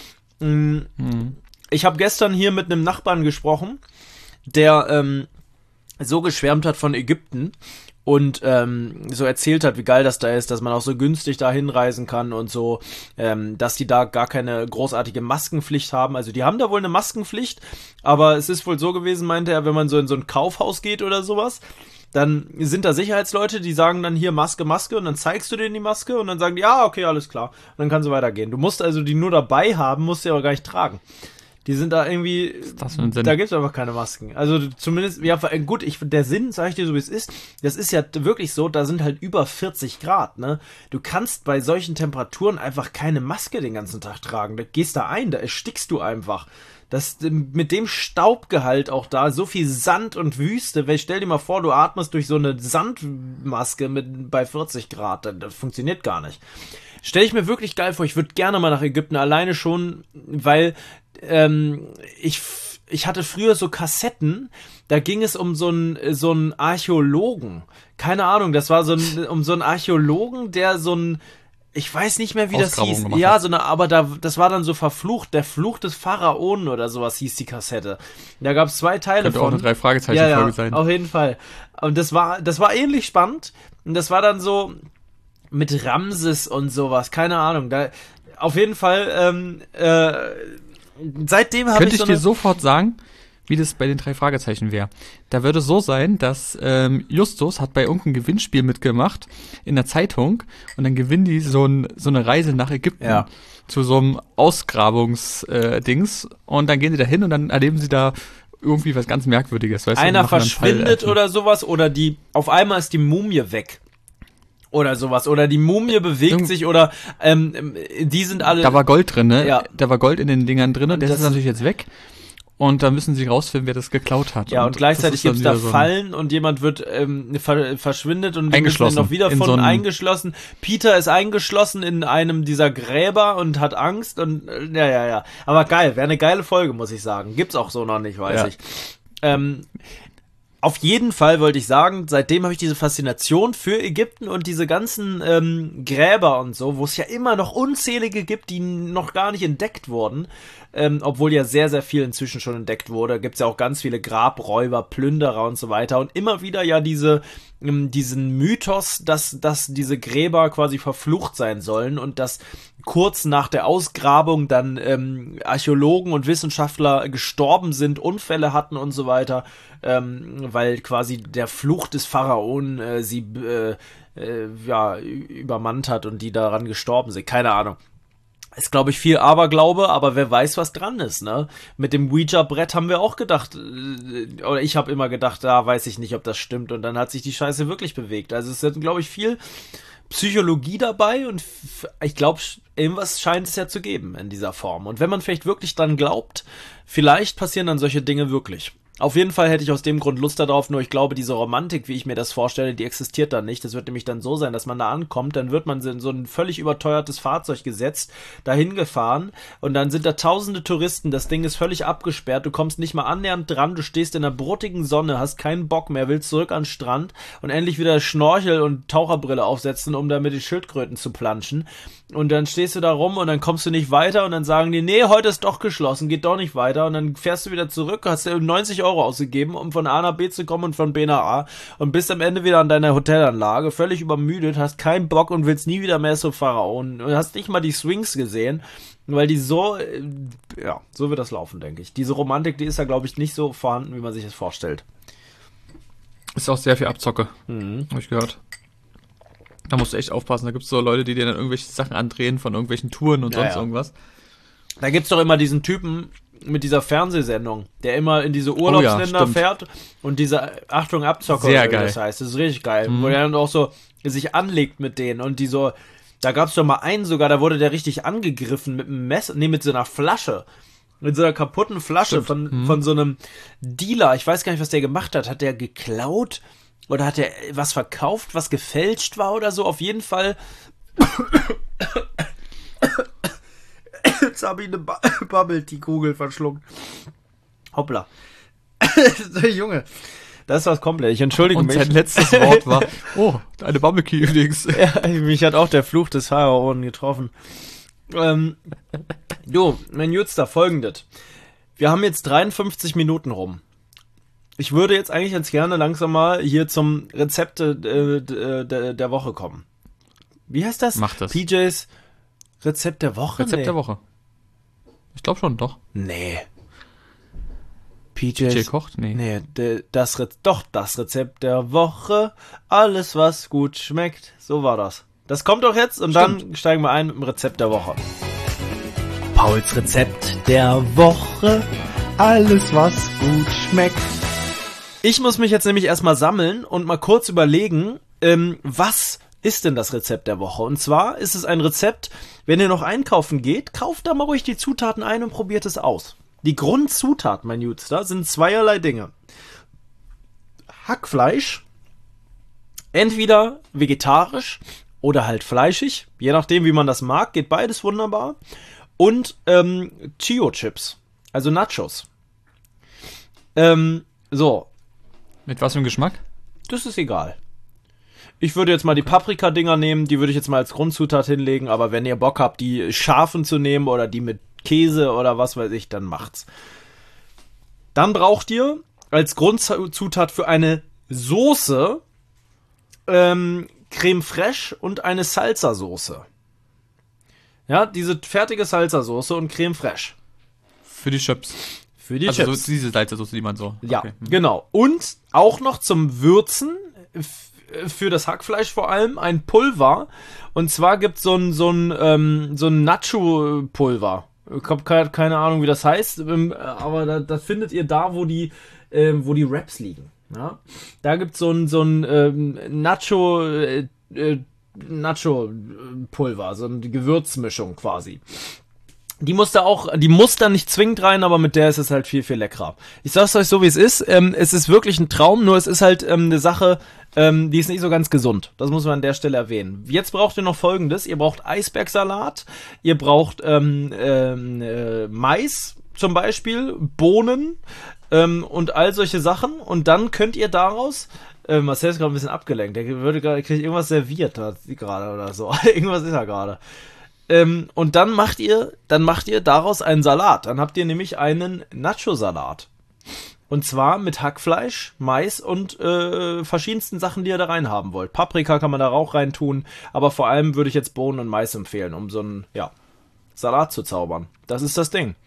Speaker 1: Ich habe gestern hier mit einem Nachbarn gesprochen, der so geschwärmt hat von Ägypten und so erzählt hat, wie geil das da ist, dass man auch so günstig da hinreisen kann und so, dass die da gar keine großartige Maskenpflicht haben. Also die haben da wohl eine Maskenpflicht, aber es ist wohl so gewesen, meinte er, wenn man so in so ein Kaufhaus geht oder sowas, dann sind da Sicherheitsleute, die sagen dann hier Maske, Maske und dann zeigst du denen die Maske und dann sagen die, ja, okay, alles klar. Und dann kannst du weitergehen. Du musst also die nur dabei haben, musst sie aber gar nicht tragen. Die sind da irgendwie, da gibt's einfach keine Masken. Also zumindest, ja gut, der Sinn, sag ich dir so wie es ist, das ist ja wirklich so, da sind halt über 40 Grad, ne? Du kannst bei solchen Temperaturen einfach keine Maske den ganzen Tag tragen. Da gehst da ein, da erstickst du einfach. Das mit dem Staubgehalt auch da, so viel Sand und Wüste, stell dir mal vor, du atmest durch so eine Sandmaske bei 40 Grad, das funktioniert gar nicht. Stell ich mir wirklich geil vor, ich würde gerne mal nach Ägypten, alleine schon, weil ich hatte früher so Kassetten, da ging es um so einen Archäologen, keine Ahnung, das war um so einen Archäologen, der so ein, ich weiß nicht mehr, wie das hieß. Ja, aber das war dann so verflucht. Der Fluch des Pharaonen oder sowas hieß die Kassette. Da gab es 2 Teile
Speaker 2: Könnte von. Könnte auch eine 3-Fragezeichen-Folge sein.
Speaker 1: Auf jeden Fall. Und das war ähnlich spannend. Und das war dann so mit Ramses und sowas. Keine Ahnung. Auf jeden Fall, seitdem habe ich
Speaker 2: Könnte ich dir sofort sagen, wie das bei den 3 Fragezeichen wäre. Da würde so sein, dass Justus hat bei irgendeinem Gewinnspiel mitgemacht in der Zeitung und dann gewinnen die so eine Reise nach Ägypten zu so einem Ausgrabungsdings und dann gehen die da hin und dann erleben sie da irgendwie was ganz Merkwürdiges. Weißt
Speaker 1: einer verschwindet oder sowas oder auf einmal ist die Mumie weg. Oder sowas. Oder die Mumie bewegt sich oder die sind alle...
Speaker 2: Da war Gold drin, ne? Ja. Da war Gold in den Dingern drin und das ist natürlich jetzt weg. Und da müssen sie rausfinden, wer das geklaut hat.
Speaker 1: Ja, und gleichzeitig gibt's da Fallen und jemand wird verschwindet und
Speaker 2: eingeschlossen,
Speaker 1: noch wieder von eingeschlossen. Peter ist eingeschlossen in einem dieser Gräber und hat Angst und ja. Aber geil, wäre eine geile Folge, muss ich sagen. Gibt's auch so noch nicht, weiß ich. Auf jeden Fall wollte ich sagen, seitdem habe ich diese Faszination für Ägypten und diese ganzen Gräber und so, wo es ja immer noch unzählige gibt, die noch gar nicht entdeckt wurden, obwohl ja sehr, sehr viel inzwischen schon entdeckt wurde. Gibt's ja auch ganz viele Grabräuber, Plünderer und so weiter und immer wieder ja diesen Mythos, dass diese Gräber quasi verflucht sein sollen und dass kurz nach der Ausgrabung dann Archäologen und Wissenschaftler gestorben sind, Unfälle hatten und so weiter, weil quasi der Fluch des Pharaonen sie übermannt hat und die daran gestorben sind. Keine Ahnung. Ist, glaube ich, viel Aberglaube, aber wer weiß, was dran ist, ne? Mit dem Ouija-Brett haben wir auch gedacht, oder ich habe immer gedacht, weiß ich nicht, ob das stimmt. Und dann hat sich die Scheiße wirklich bewegt. Also es ist, glaube ich, viel Psychologie dabei und ich glaube, irgendwas scheint es ja zu geben in dieser Form. Und wenn man vielleicht wirklich dran glaubt, vielleicht passieren dann solche Dinge wirklich. Auf jeden Fall hätte ich aus dem Grund Lust darauf, nur ich glaube, diese Romantik, wie ich mir das vorstelle, die existiert dann nicht. Das wird nämlich dann so sein, dass man da ankommt, dann wird man in so ein völlig überteuertes Fahrzeug gesetzt, dahin gefahren und dann sind da tausende Touristen, das Ding ist völlig abgesperrt, du kommst nicht mal annähernd dran, du stehst in der bruttigen Sonne, hast keinen Bock mehr, willst zurück an den Strand und endlich wieder Schnorchel und Taucherbrille aufsetzen, um da mit den Schildkröten zu planschen. Und dann stehst du da rum und dann kommst du nicht weiter und dann sagen die, nee, heute ist doch geschlossen, geht doch nicht weiter und dann fährst du wieder zurück, hast dir 90 Euro ausgegeben, um von A nach B zu kommen und von B nach A und bist am Ende wieder an deiner Hotelanlage, völlig übermüdet, hast keinen Bock und willst nie wieder mehr so Pharaonen und hast nicht mal die Swings gesehen, weil die so wird das laufen, denke ich. Diese Romantik, die ist ja, glaube ich, nicht so vorhanden, wie man sich das vorstellt.
Speaker 2: Ist auch sehr viel Abzocke, habe ich gehört. Da musst du echt aufpassen. Da gibt es so Leute, die dir dann irgendwelche Sachen andrehen von irgendwelchen Touren und sonst irgendwas.
Speaker 1: Da gibt's doch immer diesen Typen mit dieser Fernsehsendung, der immer in diese Urlaubsländer fährt und diese Achtung Abzocker,
Speaker 2: sehr geil.
Speaker 1: Das heißt. Das ist richtig geil. Wo er dann auch so sich anlegt mit denen und die so, da gab's doch mal einen sogar, da wurde der richtig angegriffen mit einem Messer, mit so einer Flasche. Mit so einer kaputten Flasche von so einem Dealer. Ich weiß gar nicht, was der gemacht hat. Hat der geklaut? Oder hat er was verkauft, was gefälscht war oder so? Auf jeden Fall. Jetzt habe ich eine Bubble-Tea-Kugel verschluckt. Hoppla. Junge, das ist was komplett. Ich entschuldige mich.
Speaker 2: Und sein letztes Wort war, eine Bubble-Tea übrigens.
Speaker 1: Ja, mich hat auch der Fluch des Pharaonen getroffen. Du, mein Jutster, folgendes. Wir haben jetzt 53 Minuten rum. ich würde jetzt eigentlich ganz gerne langsam mal hier zum Rezept der Woche kommen. Wie heißt das?
Speaker 2: Mach das.
Speaker 1: PJs Rezept der Woche?
Speaker 2: Rezept der Woche. Ich glaube schon, doch.
Speaker 1: Nee.
Speaker 2: PJ kocht? Nee.
Speaker 1: Das Rezept der Woche. Alles, was gut schmeckt. So war das. Das kommt doch jetzt und dann steigen wir ein mit dem Rezept der Woche.
Speaker 3: Pauls Rezept der Woche. Alles, was gut schmeckt.
Speaker 1: Ich muss mich jetzt nämlich erstmal sammeln und mal kurz überlegen, was ist denn das Rezept der Woche? Und zwar ist es ein Rezept, wenn ihr noch einkaufen geht, kauft da mal ruhig die Zutaten ein und probiert es aus. Die Grundzutat, mein Jutster, sind zweierlei Dinge. Hackfleisch, entweder vegetarisch oder halt fleischig, je nachdem wie man das mag, geht beides wunderbar. Und Chio-Chips, also Nachos. So.
Speaker 2: Mit was für einem Geschmack?
Speaker 1: Das ist egal. Ich würde jetzt mal die Paprika-Dinger nehmen, die würde ich jetzt mal als Grundzutat hinlegen, aber wenn ihr Bock habt, die scharfen zu nehmen oder die mit Käse oder was weiß ich, dann macht's. Dann braucht ihr als Grundzutat für eine Soße Creme fraiche und eine Salsa-Soße. Ja, diese fertige Salsa-Soße und Creme fraiche.
Speaker 2: Für die Chips.
Speaker 1: Für die
Speaker 2: Chips.
Speaker 1: Also
Speaker 2: so diese Salsa-Soße, die man so...
Speaker 1: Ja, okay. Genau. Und auch noch zum Würzen, für das Hackfleisch vor allem, ein Pulver. Und zwar gibt's so ein Nacho-Pulver. Ich habe keine Ahnung, wie das heißt, aber das findet ihr da, wo die Wraps liegen. Ja? Da gibt's so ein Nacho-Pulver, so eine Gewürzmischung quasi. Die muss da nicht zwingend rein, aber mit der ist es halt viel, viel leckerer. Ich sag's euch so, wie es ist. Es ist wirklich ein Traum, nur es ist halt eine Sache, die ist nicht so ganz gesund. Das muss man an der Stelle erwähnen. Jetzt braucht ihr noch Folgendes. Ihr braucht Eisbergsalat, ihr braucht Mais zum Beispiel, Bohnen und all solche Sachen. Und dann könnt ihr daraus... Marcel ist gerade ein bisschen abgelenkt. Der kriegt irgendwas serviert gerade oder so. Irgendwas ist er gerade. Und dann macht ihr daraus einen Salat. Dann habt ihr nämlich einen Nacho-Salat. Und zwar mit Hackfleisch, Mais und verschiedensten Sachen, die ihr da rein haben wollt. Paprika kann man da auch rein tun, aber vor allem würde ich jetzt Bohnen und Mais empfehlen, um so einen Salat zu zaubern. Das ist das Ding.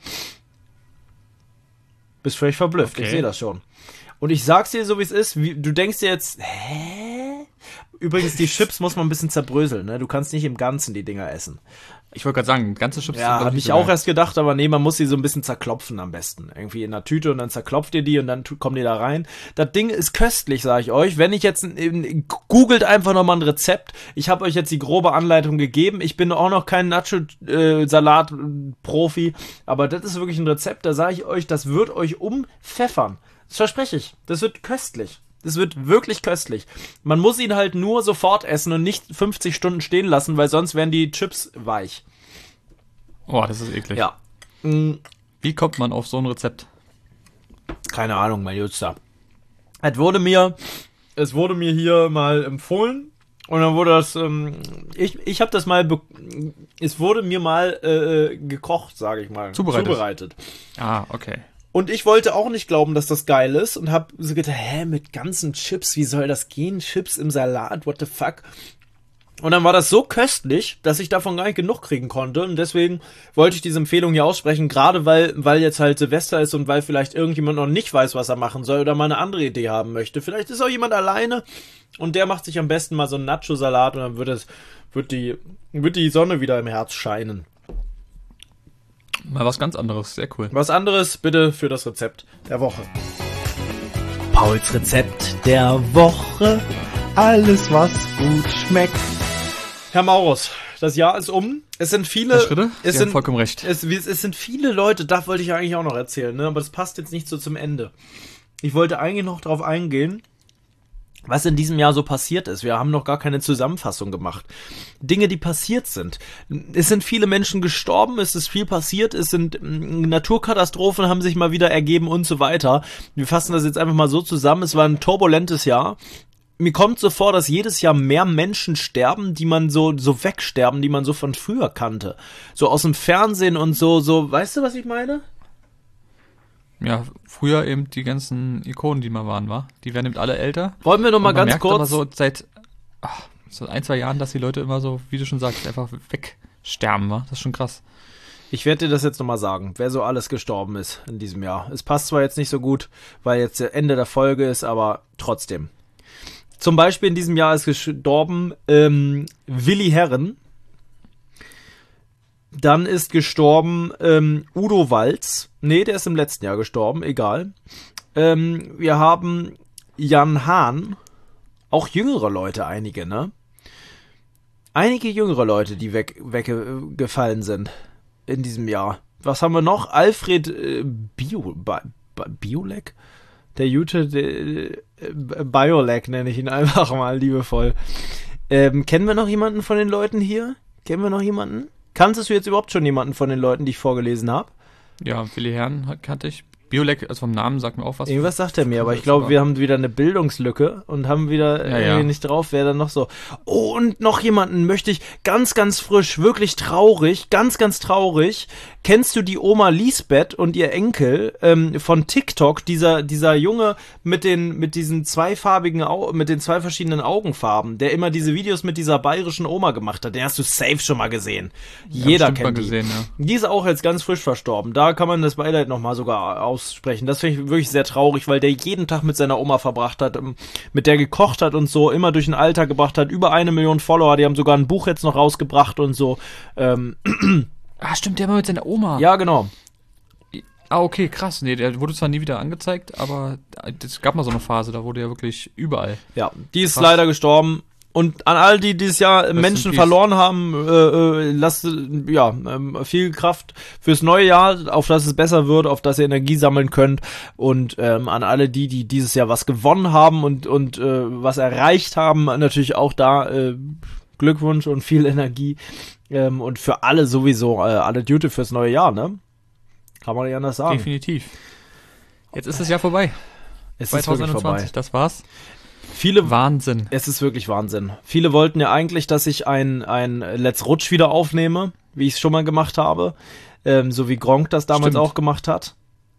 Speaker 1: Bist völlig verblüfft, okay. Ich sehe das schon. Und ich sag's dir so, wie es ist. Du denkst dir jetzt, hä? Übrigens, die Chips muss man ein bisschen zerbröseln, ne? Du kannst nicht im Ganzen die Dinger essen.
Speaker 2: Ich wollte gerade sagen, ganze Chips
Speaker 1: ja, habe ich auch erst gedacht, aber nee, man muss sie so ein bisschen zerklopfen am besten. Irgendwie in einer Tüte und dann zerklopft ihr die und dann kommen die da rein. Das Ding ist köstlich, sage ich euch. Wenn ich jetzt, googelt einfach nochmal ein Rezept. Ich habe euch jetzt die grobe Anleitung gegeben. Ich bin auch noch kein Nacho-Salat-Profi, aber das ist wirklich ein Rezept, da sage ich euch, das wird euch umpfeffern. Das verspreche ich. Das wird köstlich. Das wird wirklich köstlich. Man muss ihn halt nur sofort essen und nicht 50 Stunden stehen lassen, weil sonst werden die Chips weich.
Speaker 2: Oh, das ist eklig.
Speaker 1: Ja.
Speaker 2: Wie kommt man auf so ein Rezept?
Speaker 1: Keine Ahnung, mein Jutster. Es wurde mir hier mal empfohlen und dann wurde das, ich habe das mal, es wurde mir mal gekocht, sage ich mal. Zubereitet.
Speaker 2: Ah, okay.
Speaker 1: Und ich wollte auch nicht glauben, dass das geil ist und hab so gedacht, mit ganzen Chips, wie soll das gehen? Chips im Salat, what the fuck? Und dann war das so köstlich, dass ich davon gar nicht genug kriegen konnte und deswegen wollte ich diese Empfehlung hier aussprechen, gerade weil jetzt halt Silvester ist und weil vielleicht irgendjemand noch nicht weiß, was er machen soll oder mal eine andere Idee haben möchte. Vielleicht ist auch jemand alleine und der macht sich am besten mal so einen Nacho-Salat und dann wird die Sonne wieder im Herz scheinen.
Speaker 2: Mal was ganz anderes, sehr cool.
Speaker 1: Was anderes bitte für das Rezept der Woche.
Speaker 3: Pauls Rezept der Woche. Alles, was gut schmeckt.
Speaker 1: Herr Maurus, das Jahr ist um. Es sind viele...
Speaker 2: Sie haben vollkommen recht.
Speaker 1: Es sind viele Leute, das wollte ich ja eigentlich auch noch erzählen, ne? Aber das passt jetzt nicht so zum Ende. Ich wollte eigentlich noch darauf eingehen, was in diesem Jahr so passiert ist. Wir haben noch gar keine Zusammenfassung gemacht. Dinge, die passiert sind. Es sind viele Menschen gestorben, es ist viel passiert, es sind Naturkatastrophen, haben sich mal wieder ergeben und so weiter. Wir fassen das jetzt einfach mal so zusammen. Es war ein turbulentes Jahr. Mir kommt so vor, dass jedes Jahr mehr Menschen sterben, die man so wegsterben, die man so von früher kannte. So aus dem Fernsehen und so, weißt du, was ich meine?
Speaker 2: ja, früher eben die ganzen Ikonen, die mal waren, war. Die werden eben alle älter.
Speaker 1: Wollen wir noch mal ganz
Speaker 2: merkt
Speaker 1: kurz...
Speaker 2: aber so seit so 1-2 Jahren, dass die Leute immer so, wie du schon sagst, einfach wegsterben, wa? Das ist schon krass.
Speaker 1: Ich werde dir das jetzt noch mal sagen, wer so alles gestorben ist in diesem Jahr. Es passt zwar jetzt nicht so gut, weil jetzt der Ende der Folge ist, aber trotzdem. Zum Beispiel in diesem Jahr ist gestorben Willi Herren. Dann ist gestorben Udo Walz. Nee, der ist im letzten Jahr gestorben, egal. Wir haben Jan Hahn. Auch jüngere Leute, einige, ne? Einige jüngere Leute, die weggefallen sind in diesem Jahr. Was haben wir noch? Alfred Biolek? Der Jute Biolek nenne ich ihn einfach mal liebevoll. Kennen wir noch jemanden von den Leuten hier? Kennen wir noch jemanden? Kanntest du jetzt überhaupt schon jemanden von den Leuten, die ich vorgelesen habe?
Speaker 2: Ja, Willi Herren kannte ich. Biolek, also vom Namen sagt mir auch was.
Speaker 1: Irgendwas sagt er mir, aber ich glaube, wir haben wieder eine Bildungslücke und haben wieder irgendwie nicht drauf, wer dann noch so. Oh, und noch jemanden möchte ich ganz, ganz frisch, wirklich traurig, ganz, ganz traurig. Kennst du die Oma Lisbeth und ihr Enkel von TikTok, dieser Junge mit diesen zweifarbigen, mit den zwei verschiedenen Augenfarben, der immer diese Videos mit dieser bayerischen Oma gemacht hat? Den hast du safe schon mal gesehen. Jeder kennt die. Gesehen, ja. Die ist auch jetzt ganz frisch verstorben. Da kann man das Beileid nochmal sogar aussprechen. Das finde ich wirklich sehr traurig, weil der jeden Tag mit seiner Oma verbracht hat, mit der gekocht hat und so, immer durch den Alltag gebracht hat, über 1 Million Follower, die haben sogar ein Buch jetzt noch rausgebracht und so.
Speaker 2: Stimmt, der war mit seiner Oma.
Speaker 1: Ja, genau.
Speaker 2: Okay, krass. Nee, der wurde zwar nie wieder angezeigt, aber es gab mal so eine Phase, da wurde er wirklich überall.
Speaker 1: Ja, die ist leider gestorben. Und an all die dieses Jahr Menschen verloren haben, lasst viel Kraft fürs neue Jahr, auf das es besser wird, auf das ihr Energie sammeln könnt. Und an alle die dieses Jahr was gewonnen haben und was erreicht haben, natürlich auch da Glückwunsch und viel Energie. Und für alle sowieso alle Duty fürs neue Jahr, ne? Kann man nicht anders sagen.
Speaker 2: Definitiv. Jetzt ist das Jahr vorbei.
Speaker 1: Es ist wirklich vorbei.
Speaker 2: Das war's.
Speaker 1: Wahnsinn. Es ist wirklich Wahnsinn. Viele wollten ja eigentlich, dass ich ein Let's Rutsch wieder aufnehme, wie ich es schon mal gemacht habe. So wie Gronk das damals auch gemacht hat.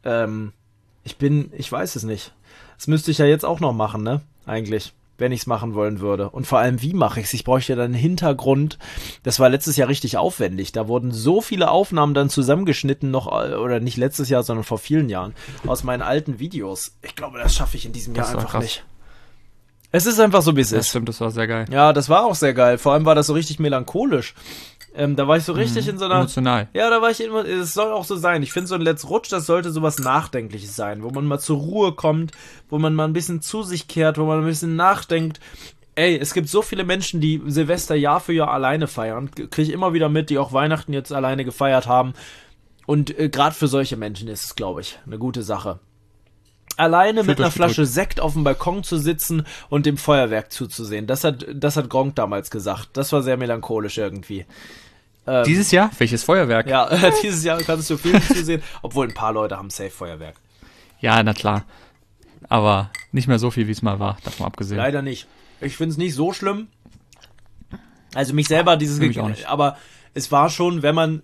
Speaker 1: Ich weiß es nicht. Das müsste ich ja jetzt auch noch machen, ne? Eigentlich. Wenn ich es machen wollen würde. Und vor allem, wie mache ich es? Ich bräuchte ja dann einen Hintergrund. Das war letztes Jahr richtig aufwendig. Da wurden so viele Aufnahmen dann zusammengeschnitten, oder nicht letztes Jahr, sondern vor vielen Jahren, aus meinen alten Videos. Ich glaube, das schaffe ich in diesem Jahr einfach nicht. Es ist einfach so, wie es ist.
Speaker 2: Stimmt, das war sehr geil.
Speaker 1: Ja, das war auch sehr geil. Vor allem war das so richtig melancholisch. Da war ich so richtig in so einer...
Speaker 2: Emotional.
Speaker 1: Ja, da war ich immer... Es soll auch so sein. Ich finde, so ein Let's Rutsch, das sollte sowas Nachdenkliches sein, wo man mal zur Ruhe kommt, wo man mal ein bisschen zu sich kehrt, wo man ein bisschen nachdenkt. Ey, es gibt so viele Menschen, die Silvester Jahr für Jahr alleine feiern. Kriege ich immer wieder mit, die auch Weihnachten jetzt alleine gefeiert haben. Und gerade für solche Menschen ist es, glaube ich, eine gute Sache. Alleine mit einer Flasche Sekt auf dem Balkon zu sitzen und dem Feuerwerk zuzusehen. Das hat Gronk damals gesagt. Das war sehr melancholisch irgendwie.
Speaker 2: Dieses Jahr? Welches Feuerwerk?
Speaker 1: Ja, dieses Jahr kannst du viel zusehen. Obwohl ein paar Leute haben safe Feuerwerk.
Speaker 2: Ja, na klar. Aber nicht mehr so viel, wie es mal war. Davon abgesehen.
Speaker 1: Leider nicht. Ich finde es nicht so schlimm. Also mich selber
Speaker 2: auch nicht.
Speaker 1: Aber es war schon, wenn man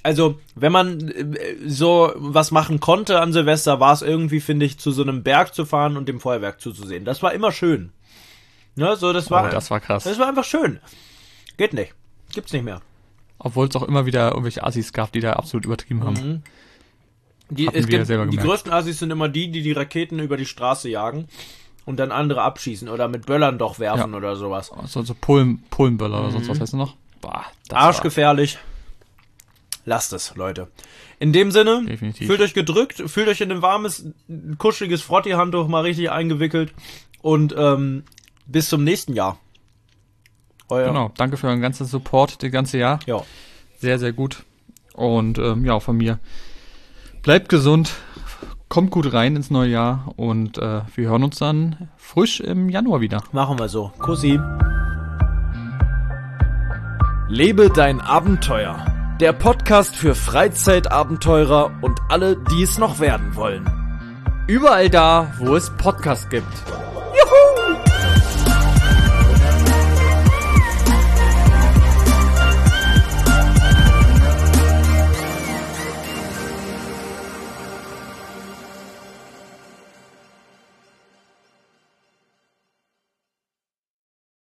Speaker 1: so was machen konnte an Silvester, war es irgendwie, finde ich, zu so einem Berg zu fahren und dem Feuerwerk zuzusehen. Das war immer schön. Ja, so, das war
Speaker 2: krass.
Speaker 1: Das war einfach schön. Geht nicht. Gibt's nicht mehr.
Speaker 2: Obwohl es auch immer wieder irgendwelche Assis gab, die da absolut übertrieben haben.
Speaker 1: Die größten Assis sind immer die Raketen über die Straße jagen und dann andere abschießen oder mit Böllern doch werfen oder sowas.
Speaker 2: So Polenböller oder sonst was heißt noch?
Speaker 1: Boah, arschgefährlich. Lasst es, Leute. In dem Sinne,
Speaker 2: definitiv.
Speaker 1: Fühlt euch gedrückt, fühlt euch in ein warmes, kuscheliges Frotti-Handtuch mal richtig eingewickelt und bis zum nächsten Jahr.
Speaker 2: Genau, danke für euren ganzen Support das ganze Jahr.
Speaker 1: Ja.
Speaker 2: Sehr, sehr gut. Und von mir. Bleibt gesund, kommt gut rein ins neue Jahr und wir hören uns dann frisch im Januar wieder.
Speaker 1: Machen wir so. Kussi.
Speaker 3: Lebe dein Abenteuer. Der Podcast für Freizeitabenteurer und alle, die es noch werden wollen.
Speaker 2: Überall da, wo es Podcasts gibt.